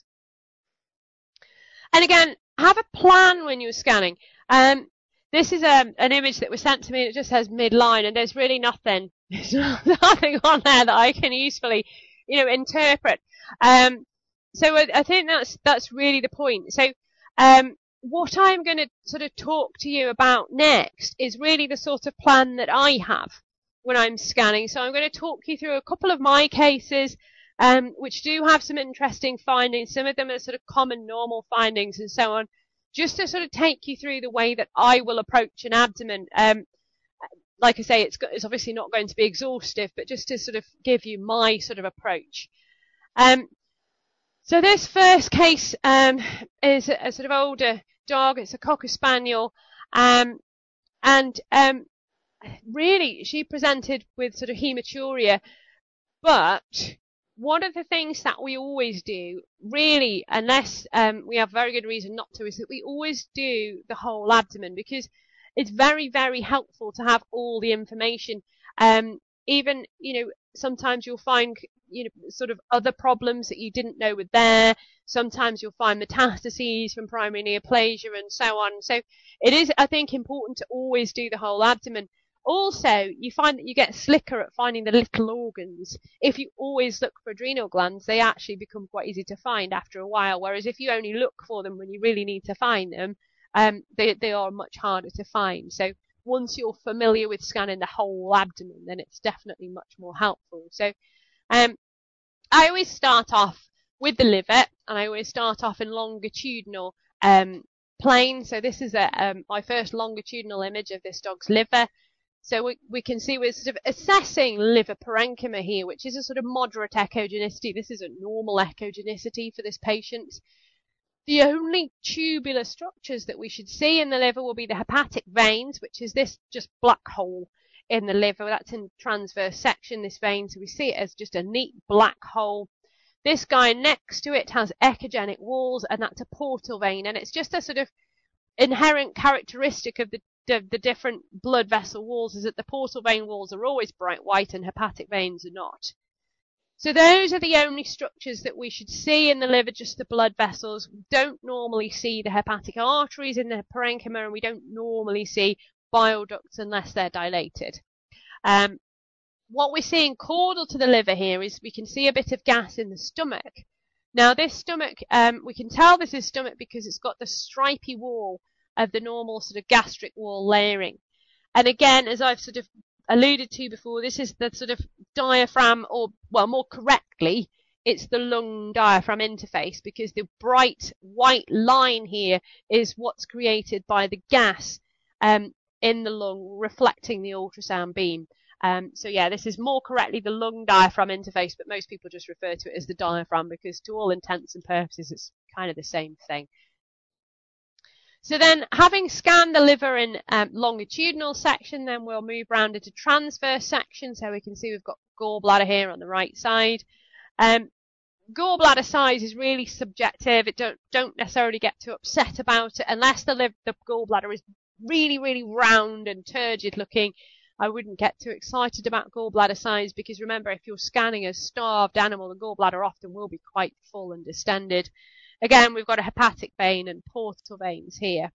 And again, have a plan when you're scanning. Um, this is um, an image that was sent to me and it just says midline and there's really nothing, there's nothing on there that I can usefully, you know, interpret. Um, so I, I think that's, that's really the point. So, um, what I'm going to sort of talk to you about next is really the sort of plan that I have when I'm scanning. So I'm going to talk you through a couple of my cases, um, which do have some interesting findings. Some of them are sort of common normal findings and so on, just to sort of take you through the way that I will approach an abdomen. Um, like I say, it's, it's obviously not going to be exhaustive, but just to sort of give you my sort of approach. Um, so this first case um, is a, a sort of older dog. It's a Cocker Spaniel. Um, and um, really, she presented with sort of hematuria, but one of the things that we always do, really, unless um, we have very good reason not to, is that we always do the whole abdomen, because it's very, very helpful to have all the information. Um, even, you know, sometimes you'll find, you know, sort of other problems that you didn't know were there. Sometimes you'll find metastases from primary neoplasia and so on. So it is, I think, important to always do the whole abdomen. Also, you find that you get slicker at finding the little organs. If you always look for adrenal glands, they actually become quite easy to find after a while. Whereas if you only look for them when you really need to find them, um, they, they are much harder to find. So once you're familiar with scanning the whole abdomen, then it's definitely much more helpful. So um, I always start off with the liver, and I always start off in longitudinal um, plane. So this is a, um, my first longitudinal image of this dog's liver. So we, we can see we're sort of assessing liver parenchyma here, which is a sort of moderate echogenicity. This is a normal echogenicity for this patient. The only tubular structures that we should see in the liver will be the hepatic veins, which is this just black hole in the liver. That's in transverse section, this vein. So we see it as just a neat black hole. This guy next to it has echogenic walls, and that's a portal vein. And it's just a sort of inherent characteristic of the, the, the different blood vessel walls is that the portal vein walls are always bright white and hepatic veins are not. So those are the only structures that we should see in the liver, just the blood vessels. We don't normally see the hepatic arteries in the parenchyma, and we don't normally see bile ducts unless they're dilated. Um, what we're seeing caudal to the liver here is we can see a bit of gas in the stomach. Now this stomach, um, we can tell this is stomach because it's got the stripy wall of the normal sort of gastric wall layering. And again, as I've sort of alluded to before, this is the sort of diaphragm, or, well, more correctly, it's the lung diaphragm interface, because the bright white line here is what's created by the gas um, in the lung reflecting the ultrasound beam. Um, so yeah, this is more correctly the lung diaphragm interface, but most people just refer to it as the diaphragm because to all intents and purposes it's kind of the same thing. So then, having scanned the liver in um, longitudinal section, then we'll move round into transverse section. So we can see we've got gallbladder here on the right side. Um, gallbladder size is really subjective. It don't don't necessarily get too upset about it unless the liv- the gallbladder is really really round and turgid looking. I wouldn't get too excited about gallbladder size because remember, if you're scanning a starved animal, the gallbladder often will be quite full and distended. Again, we've got a hepatic vein and portal veins here.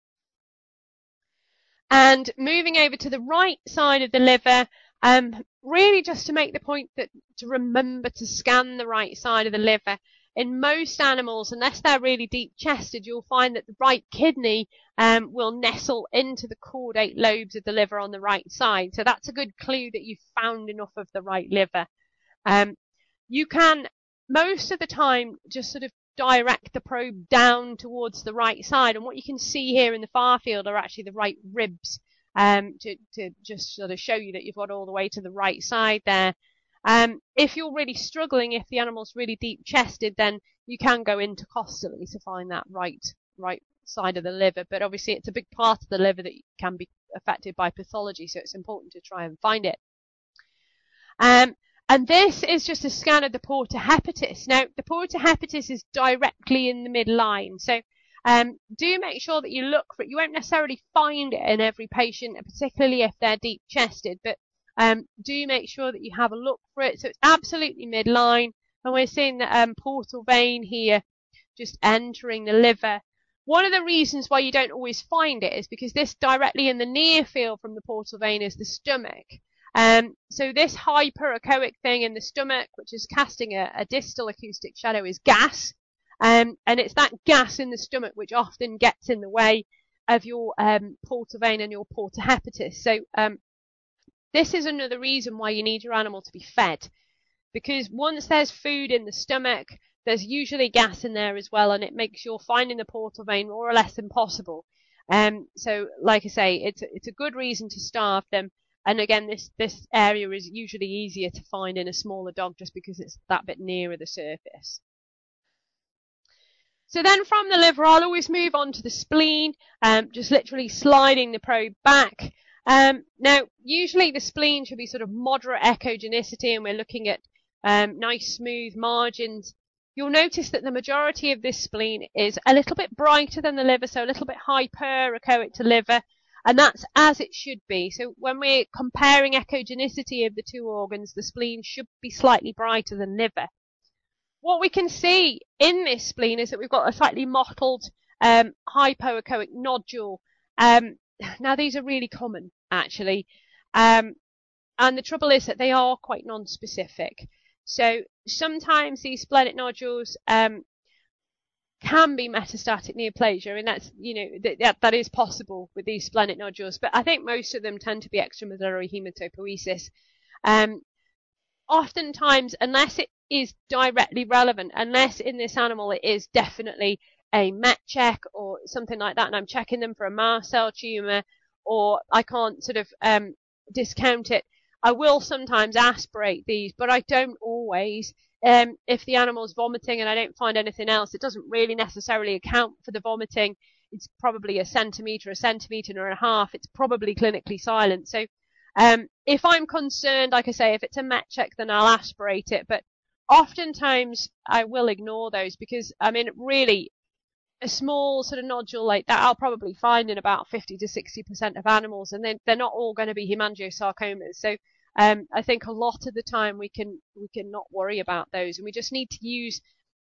And moving over to the right side of the liver, um, really just to make the point that to remember to scan the right side of the liver. In most animals, unless they're really deep chested, you'll find that the right kidney um, will nestle into the caudate lobes of the liver on the right side. So that's a good clue that you've found enough of the right liver. Um, you can, most of the time, just sort of direct the probe down towards the right side, and what you can see here in the far field are actually the right ribs, um, to, to just sort of show you that you've got all the way to the right side there. Um, if you're really struggling, if the animal's really deep chested, then you can go intercostally to find that right right side of the liver, but obviously it's a big part of the liver that can be affected by pathology, so it's important to try and find it. Um, And this is just a scan of the porta hepatis. Now, the porta hepatis is directly in the midline. So um, do make sure that you look for it. You won't necessarily find it in every patient, particularly if they're deep chested, but um, do make sure that you have a look for it. So it's absolutely midline. And we're seeing the um, portal vein here just entering the liver. One of the reasons why you don't always find it is because this directly in the near field from the portal vein is the stomach. Um, so this hyperechoic thing in the stomach, which is casting a, a distal acoustic shadow, is gas. Um, and it's that gas in the stomach which often gets in the way of your um, portal vein and your porta hepatis. So um, this is another reason why you need your animal to be fed. Because once there's food in the stomach, there's usually gas in there as well, and it makes your finding the portal vein more or less impossible. Um, so like I say, it's, it's a good reason to starve them. And again, this, this area is usually easier to find in a smaller dog just because it's that bit nearer the surface. So then from the liver, I'll always move on to the spleen, um, just literally sliding the probe back. Um, now, usually the spleen should be sort of moderate echogenicity, and we're looking at um, nice smooth margins. You'll notice that the majority of this spleen is a little bit brighter than the liver, so a little bit hyperechoic to liver. And that's as it should be. So when we're comparing echogenicity of the two organs, the spleen should be slightly brighter than liver. What we can see in this spleen is that we've got a slightly mottled um, hypoechoic nodule. Um, now, these are really common, actually. Um, and the trouble is that they are quite non-specific. So sometimes these splenic nodules um, can be metastatic neoplasia, and that's, you know, that, that is possible with these splenic nodules, but I think most of them tend to be extramedullary hematopoiesis. Um, oftentimes, unless it is directly relevant, unless in this animal it is definitely a met check or something like that, and I'm checking them for a mast cell tumour, or I can't sort of um, discount it, I will sometimes aspirate these, but I don't always. Um, if the animal's vomiting and I don't find anything else, it doesn't really necessarily account for the vomiting. It's probably a centimetre, a centimetre and a half. It's probably clinically silent. So um, if I'm concerned, like I say, if it's a met check, then I'll aspirate it. But oftentimes I will ignore those because, I mean, really, a small sort of nodule like that I'll probably find in about fifty to sixty percent of animals, and then they're not all going to be hemangiosarcomas. So um, I think a lot of the time we can we can not worry about those, and we just need to use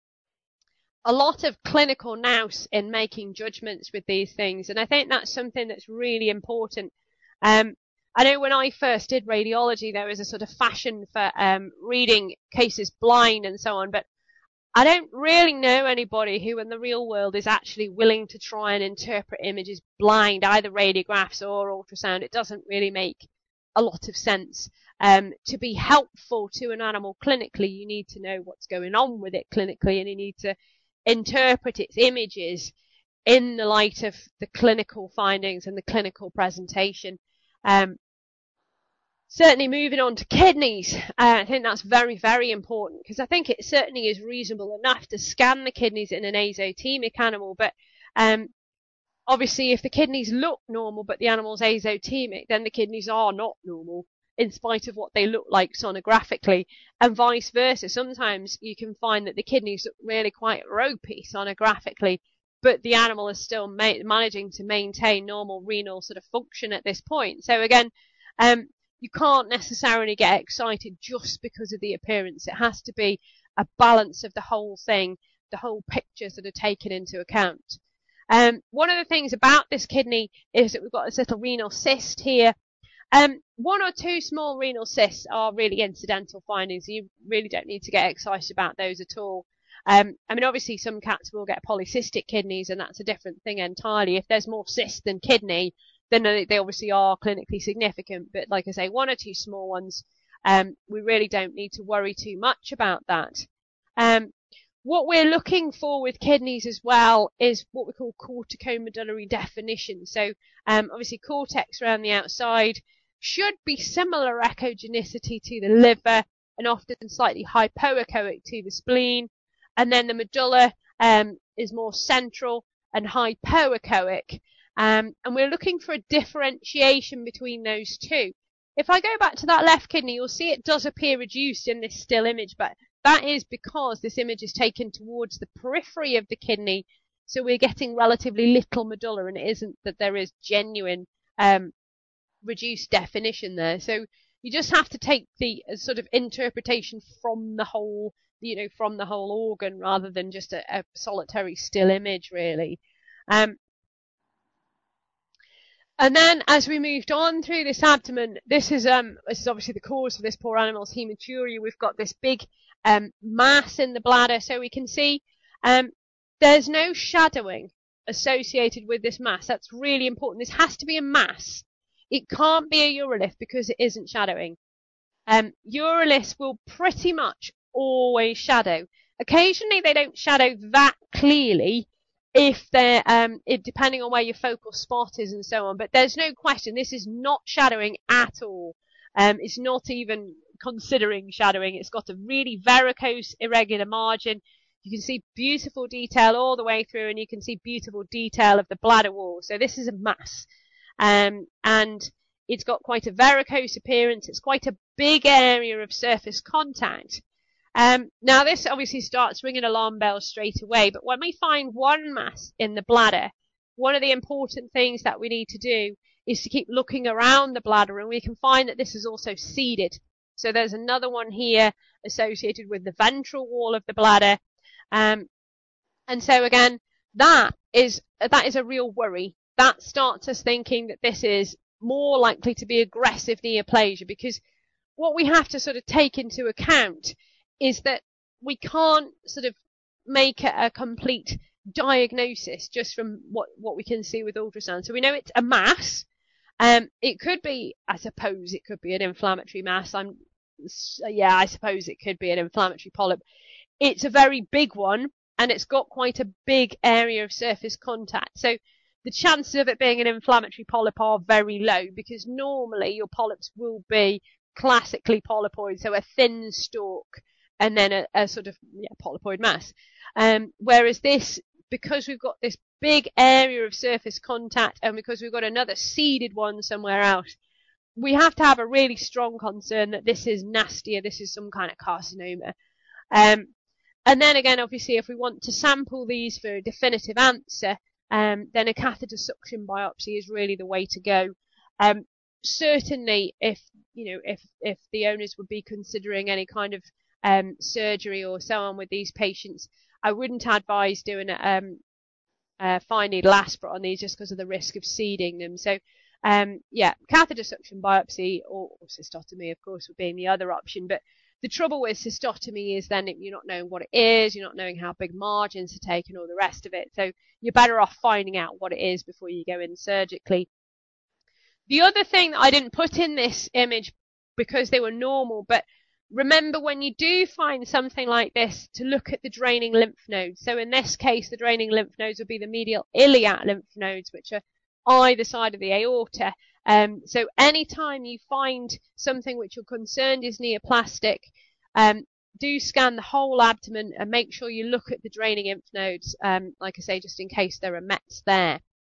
a lot of clinical nous in making judgments with these things. And I think that's something that's really important. Um, I know when I first did radiology, there was a sort of fashion for um, reading cases blind and so on, but I don't really know anybody who in the real world is actually willing to try and interpret images blind, either radiographs or ultrasound. It doesn't really make a lot of sense. Um, to be helpful to an animal clinically, you need to know what's going on with it clinically, and you need to interpret its images in the light of the clinical findings and the clinical presentation. Um, Certainly moving on to kidneys, uh, I think that's very, very important, because I think it certainly is reasonable enough to scan the kidneys in an azotemic animal, but um, obviously if the kidneys look normal but the animal's azotemic, then the kidneys are not normal in spite of what they look like sonographically, and vice versa. Sometimes you can find that the kidneys look really quite ropey sonographically, but the animal is still ma- managing to maintain normal renal sort of function at this point. So again, um, you can't necessarily get excited just because of the appearance. It has to be a balance of the whole thing, the whole pictures that are taken into account. Um, one of the things about this kidney is that we've got this little renal cyst here. Um, one or two small renal cysts are really incidental findings. You really don't need to get excited about those at all. Um, I mean, obviously some cats will get polycystic kidneys, and that's a different thing entirely. If there's more cyst than kidney, then they obviously are clinically significant. But like I say, one or two small ones, um, we really don't need to worry too much about that. Um, what we're looking for with kidneys as well is what we call corticomedullary definition. So um, obviously cortex around the outside should be similar echogenicity to the liver and often slightly hypoechoic to the spleen. And then the medulla um, is more central and hypoechoic. Um, and we're looking for a differentiation between those two. If I go back to that left kidney, you'll see it does appear reduced in this still image, but that is because this image is taken towards the periphery of the kidney, so we're getting relatively little medulla, and it isn't that there is genuine um, reduced definition there. So you just have to take the uh, sort of interpretation from the whole, you know, from the whole organ rather than just a, a solitary still image, really. Um, And then as we moved on through this abdomen, this is um this is obviously the cause of this poor animal's hematuria. We've got this big um mass in the bladder, so we can see um there's no shadowing associated with this mass. That's really important. This has to be a mass. It can't be a urolith because it isn't shadowing. Um, uroliths will pretty much always shadow. Occasionally they don't shadow that clearly, if they're, um, it, depending on where your focal spot is and so on. But there's no question, this is not shadowing at all. Um, it's not even considering shadowing. It's got a really varicose, irregular margin. You can see beautiful detail all the way through, and you can see beautiful detail of the bladder wall. So this is a mass. Um, and it's got quite a varicose appearance. It's quite a big area of surface contact. Um, now this obviously starts ringing alarm bells straight away, but when we find one mass in the bladder, one of the important things that we need to do is to keep looking around the bladder, and we can find that this is also seeded. So there's another one here associated with the ventral wall of the bladder. Um, and so again, that is, that is a real worry. That starts us thinking that this is more likely to be aggressive neoplasia, because what we have to sort of take into account is that we can't sort of make a, a complete diagnosis just from what, what we can see with ultrasound. So we know it's a mass. Um, it could be, I suppose it could be an inflammatory mass. I'm, yeah, I suppose it could be an inflammatory polyp. It's a very big one, and it's got quite a big area of surface contact. So the chances of it being an inflammatory polyp are very low, because normally your polyps will be classically polypoid, so a thin stalk and then a, a sort of yeah, polypoid mass. Um, whereas this, because we've got this big area of surface contact, and because we've got another seeded one somewhere else, we have to have a really strong concern that this is nastier, this is some kind of carcinoma. Um, and then again, obviously, if we want to sample these for a definitive answer, um, then a catheter suction biopsy is really the way to go. Um, certainly, if you know, if if the owners would be considering any kind of um, surgery or so on with these patients, I wouldn't advise doing a um, uh, fine needle aspirate on these just because of the risk of seeding them. So, um, yeah, catheter suction biopsy or, or cystotomy, of course, would be the other option. But the trouble with cystotomy is then you're not knowing what it is, you're not knowing how big margins to take and all the rest of it. So you're better off finding out what it is before you go in surgically. The other thing that I didn't put in this image because they were normal, but remember when you do find something like this to look at the draining lymph nodes. So in this case, the draining lymph nodes would be the medial iliac lymph nodes, which are either side of the aorta. Um, so anytime you find something which you're concerned is neoplastic, um, do scan the whole abdomen and make sure you look at the draining lymph nodes, um, like I say, just in case there are mets there.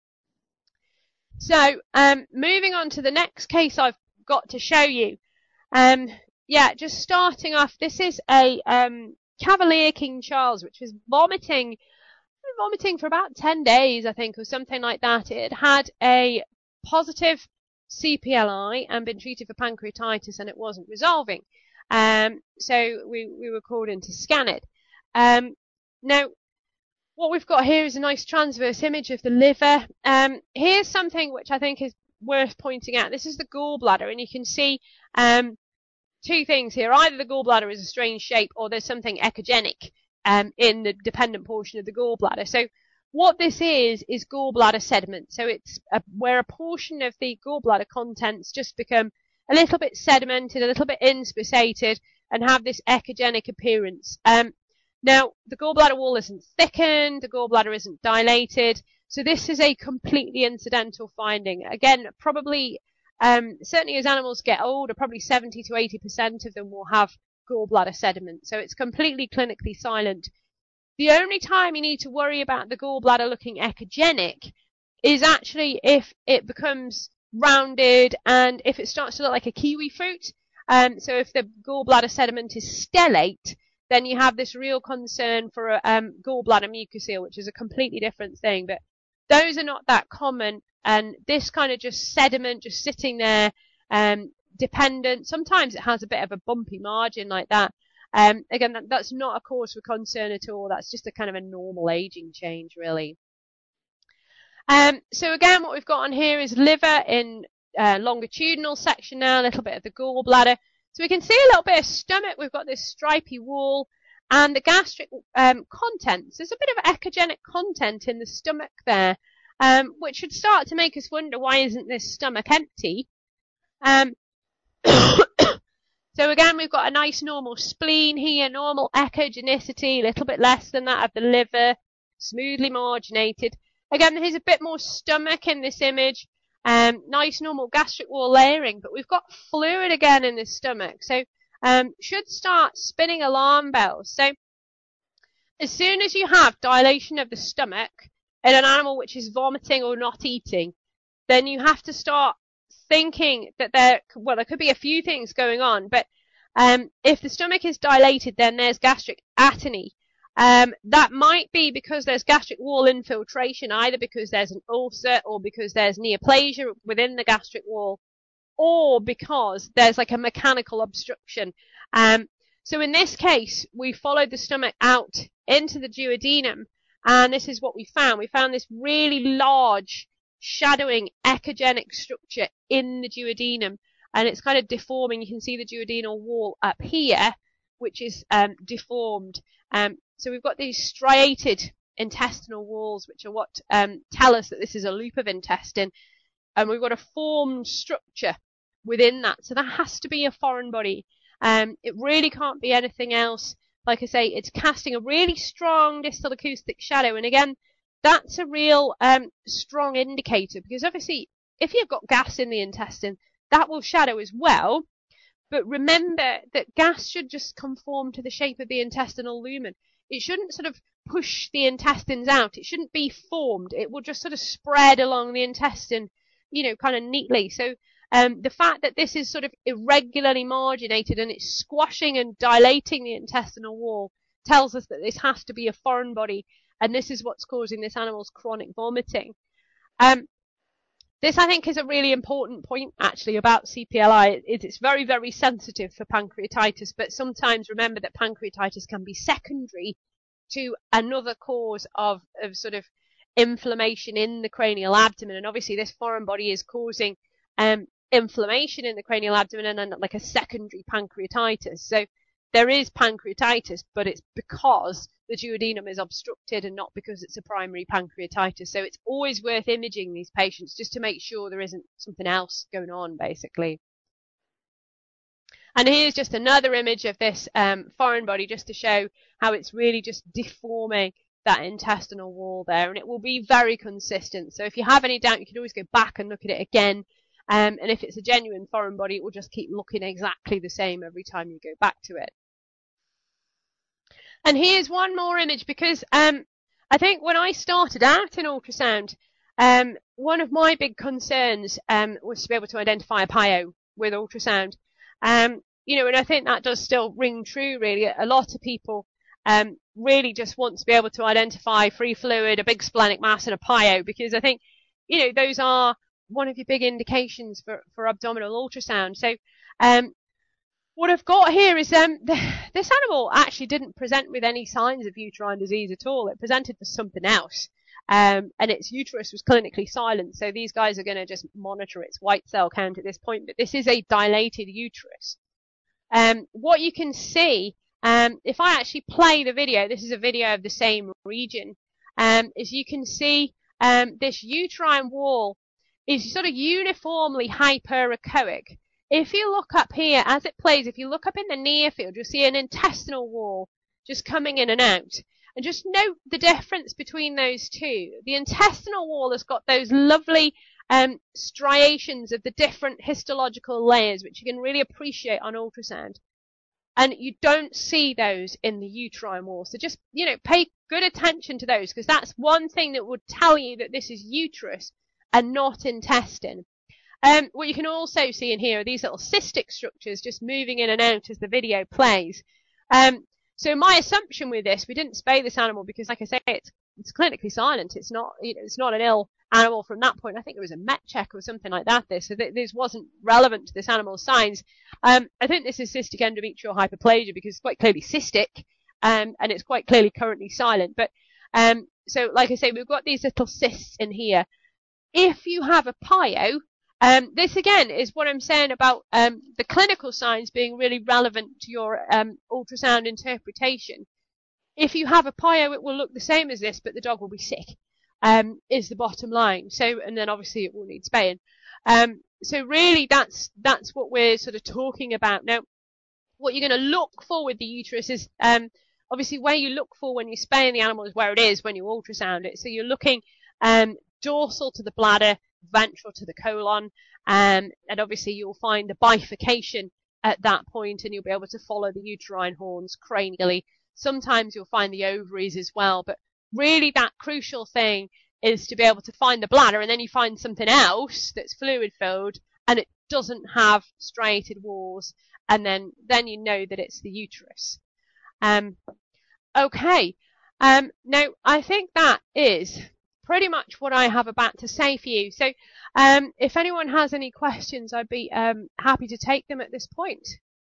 So um, moving on to the next case I've got to show you. Um, yeah, just starting off, this is a um, Cavalier King Charles, which was vomiting, vomiting for about ten days, I think, or something like that. It had a positive C P L I and been treated for pancreatitis, and it wasn't resolving. Um, so we, we were called in to scan it. Um, now, what we've got here is a nice transverse image of the liver. Um, here's something which I think is worth pointing out. This is the gallbladder, and you can see um, two things here. Either the gallbladder is a strange shape, or there's something echogenic um, in the dependent portion of the gallbladder. So what this is, is gallbladder sediment. So it's a, where a portion of the gallbladder contents just become a little bit sedimented, a little bit inspissated, and have this echogenic appearance. Um, now, the gallbladder wall isn't thickened, the gallbladder isn't dilated, so this is a completely incidental finding. Again, probably, um, certainly as animals get older, probably seventy to eighty percent of them will have gallbladder sediment, so it's completely clinically silent. The only time you need to worry about the gallbladder looking echogenic is actually if it becomes rounded and if it starts to look like a kiwi fruit. Um, so if the gallbladder sediment is stellate, then you have this real concern for a um, gallbladder mucocele, which is a completely different thing. But those are not that common, and this kind of just sediment just sitting there, um, dependent. Sometimes it has a bit of a bumpy margin like that. Um, again, that, that's not a cause for concern at all. That's just a kind of a normal aging change, really. Um, so again, what we've got on here is liver in uh, longitudinal section now, a little bit of the gallbladder. So we can see a little bit of stomach. We've got this stripy wall and the gastric um, contents. There's a bit of echogenic content in the stomach there, um, which should start to make us wonder, why isn't this stomach empty? Um, so again, we've got a nice normal spleen here, normal echogenicity, a little bit less than that of the liver, smoothly marginated. Again, there's a bit more stomach in this image. Um, nice normal gastric wall layering, but we've got fluid again in the stomach, so um, should start spinning alarm bells. So as soon as you have dilation of the stomach in an animal which is vomiting or not eating, then you have to start thinking that there, well, there could be a few things going on, but um, if the stomach is dilated, then there's gastric atony. Um, that might be because there's gastric wall infiltration, either because there's an ulcer or because there's neoplasia within the gastric wall, or because there's like a mechanical obstruction. Um, so in this case, we followed the stomach out into the duodenum, and this is what we found. We found this really large, shadowing echogenic structure in the duodenum, and it's kind of deforming. You can see the duodenal wall up here, which is um, deformed. Um, so we've got these striated intestinal walls, which are what um, tell us that this is a loop of intestine, and we've got a formed structure within that. So that has to be a foreign body. Um, it really can't be anything else. Like I say, it's casting a really strong distal acoustic shadow, and again, that's a real um, strong indicator, because obviously, if you've got gas in the intestine, that will shadow as well. But remember that gas should just conform to the shape of the intestinal lumen. It shouldn't sort of push the intestines out. It shouldn't be formed. It will just sort of spread along the intestine, you know, kind of neatly. So um, the fact that this is sort of irregularly marginated and it's squashing and dilating the intestinal wall tells us that this has to be a foreign body, and this is what's causing this animal's chronic vomiting. Um, This, I think, is a really important point, actually, about C P L I. It's very, very sensitive for pancreatitis, but sometimes remember that pancreatitis can be secondary to another cause of, of sort of inflammation in the cranial abdomen. And obviously, this foreign body is causing um, inflammation in the cranial abdomen and, and like a secondary pancreatitis. So there is pancreatitis, but it's because the duodenum is obstructed and not because it's a primary pancreatitis. So it's always worth imaging these patients just to make sure there isn't something else going on, basically. And here's just another image of this um, foreign body, just to show how it's really just deforming that intestinal wall there. And it will be very consistent. So if you have any doubt, you can always go back and look at it again. Um, and if it's a genuine foreign body, it will just keep looking exactly the same every time you go back to it. And here's one more image, because um, I think when I started out in ultrasound, um, one of my big concerns um, was to be able to identify a P I O with ultrasound. Um, you know, and I think that does still ring true, really. A lot of people um, really just want to be able to identify free fluid, a big splenic mass, and a P I O, because I think, you know, those are one of your big indications for, for abdominal ultrasound. So um, what I've got here is um, the, this animal actually didn't present with any signs of uterine disease at all. It presented with something else, um, and its uterus was clinically silent. So these guys are going to just monitor its white cell count at this point. But this is a dilated uterus. Um, what you can see, um, if I actually play the video, this is a video of the same region, um, is you can see um, this uterine wall is sort of uniformly hyperechoic. If you look up here, as it plays, if you look up in the near field, you'll see an intestinal wall just coming in and out. And just note the difference between those two. The intestinal wall has got those lovely um, striations of the different histological layers, which you can really appreciate on ultrasound. And you don't see those in the uterine wall. So just, you know, pay good attention to those, because that's one thing that would tell you that this is uterus and not intestine. Um, what you can also see in here are these little cystic structures just moving in and out as the video plays. Um, so my assumption with this, we didn't spay this animal because, like I say, it's, it's clinically silent. It's not, you know, it's not an ill animal from that point. I think it was a Met check or something like that. This, so th- this wasn't relevant to this animal's signs. Um, I think this is cystic endometrial hyperplasia because it's quite clearly cystic, um, and it's quite clearly currently silent. But um, so, like I say, we've got these little cysts in here. If you have a P I O, Um, this again is what I'm saying about um, the clinical signs being really relevant to your um, ultrasound interpretation. If you have a P I O, it will look the same as this, but the dog will be sick, um, is the bottom line. So, and then obviously it will need spaying. Um, so really that's, that's what we're sort of talking about. Now, what you're going to look for with the uterus is, um, obviously where you look for when you're spaying the animal is where it is when you ultrasound it. So you're looking, um, dorsal to the bladder, ventral to the colon, um, and obviously you'll find the bifurcation at that point, and you'll be able to follow the uterine horns cranially. Sometimes you'll find the ovaries as well, but really that crucial thing is to be able to find the bladder, and then you find something else that's fluid filled and it doesn't have striated walls, and then then you know that it's the uterus. Um, okay. Um, now, I think that is pretty much what I have about to say for you. So um, if anyone has any questions, I'd be um, happy to take them at this point.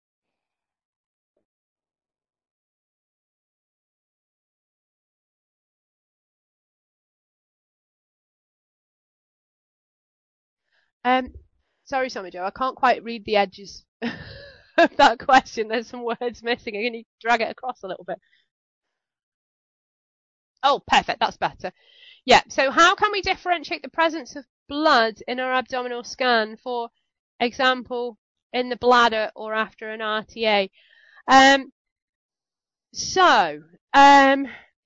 Um, sorry, Summer Jo, I can't quite read the edges of that question. There's some words missing. Can you drag it across a little bit? Oh, perfect. That's better. Yeah. So how can we differentiate the presence of blood in our abdominal scan, for example, in the bladder or after an R T A? Um, so, um,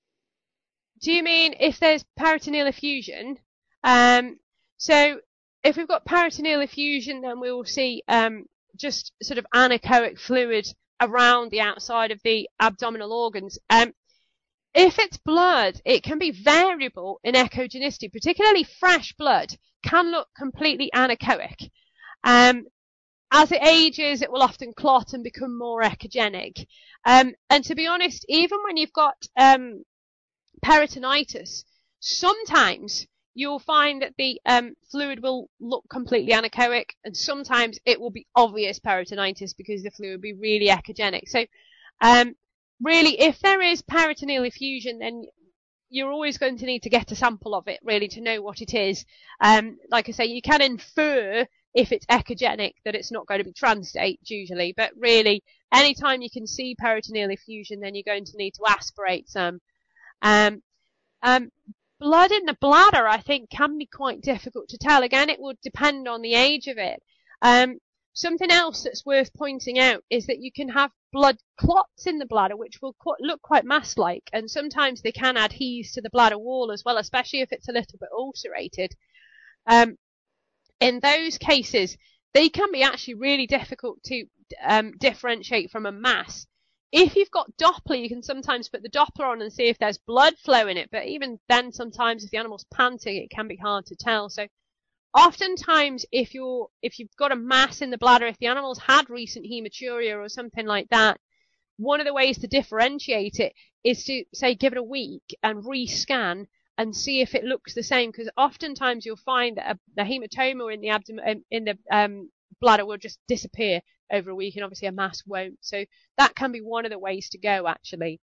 do you mean if there's peritoneal effusion? Um, so if we've got peritoneal effusion, then we will see um, just sort of anechoic fluid around the outside of the abdominal organs. Um, if it's blood, it can be variable in echogenicity, particularly fresh blood can look completely anechoic. Um, as it ages, it will often clot and become more echogenic. Um, and to be honest, even when you've got um, peritonitis, sometimes you'll find that the um, fluid will look completely anechoic, and sometimes it will be obvious peritonitis because the fluid will be really echogenic. So um, really, if there is peritoneal effusion, then you're always going to need to get a sample of it, really, to know what it is. Um, like I say, you can infer if it's echogenic that it's not going to be transstate usually, but really, anytime you can see peritoneal effusion, then you're going to need to aspirate some. Um, um, blood in the bladder, I think, can be quite difficult to tell. Again, it would depend on the age of it. Um, something else that's worth pointing out is that you can have blood clots in the bladder, which will qu- look quite mass-like, and sometimes they can adhere to the bladder wall as well, especially if it's a little bit ulcerated. Um, in those cases, they can be actually really difficult to um, differentiate from a mass. If you've got Doppler, you can sometimes put the Doppler on and see if there's blood flow in it, but even then, sometimes if the animal's panting, it can be hard to tell. So oftentimes, if you're if you've got a mass in the bladder, if the animal's had recent hematuria or something like that, one of the ways to differentiate it is to, say, give it a week and re-scan and see if it looks the same, because oftentimes you'll find that a, the hematoma in the abdomen, in the um, bladder, will just disappear over a week, and obviously a mass won't. So that can be one of the ways to go, actually.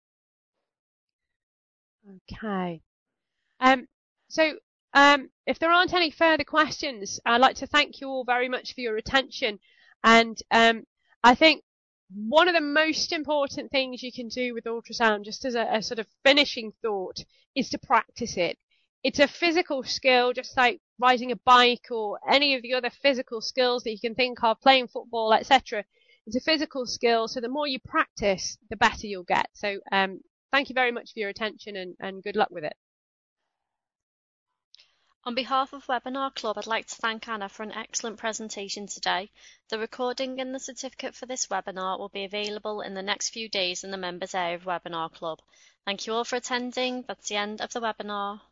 Okay. Um, so um, if there aren't any further questions, I'd like to thank you all very much for your attention. And um, I think one of the most important things you can do with ultrasound, just as a, a sort of finishing thought, is to practice it. It's a physical skill, just like riding a bike or any of the other physical skills that you can think of, playing football, et cetera. It's a physical skill, so the more you practice, the better you'll get. So um, thank you very much for your attention, and, and good luck with it. On behalf of Webinar Club, I'd like to thank Anna for an excellent presentation today. The recording and the certificate for this webinar will be available in the next few days in the members area of Webinar Club. Thank you all for attending. That's the end of the webinar.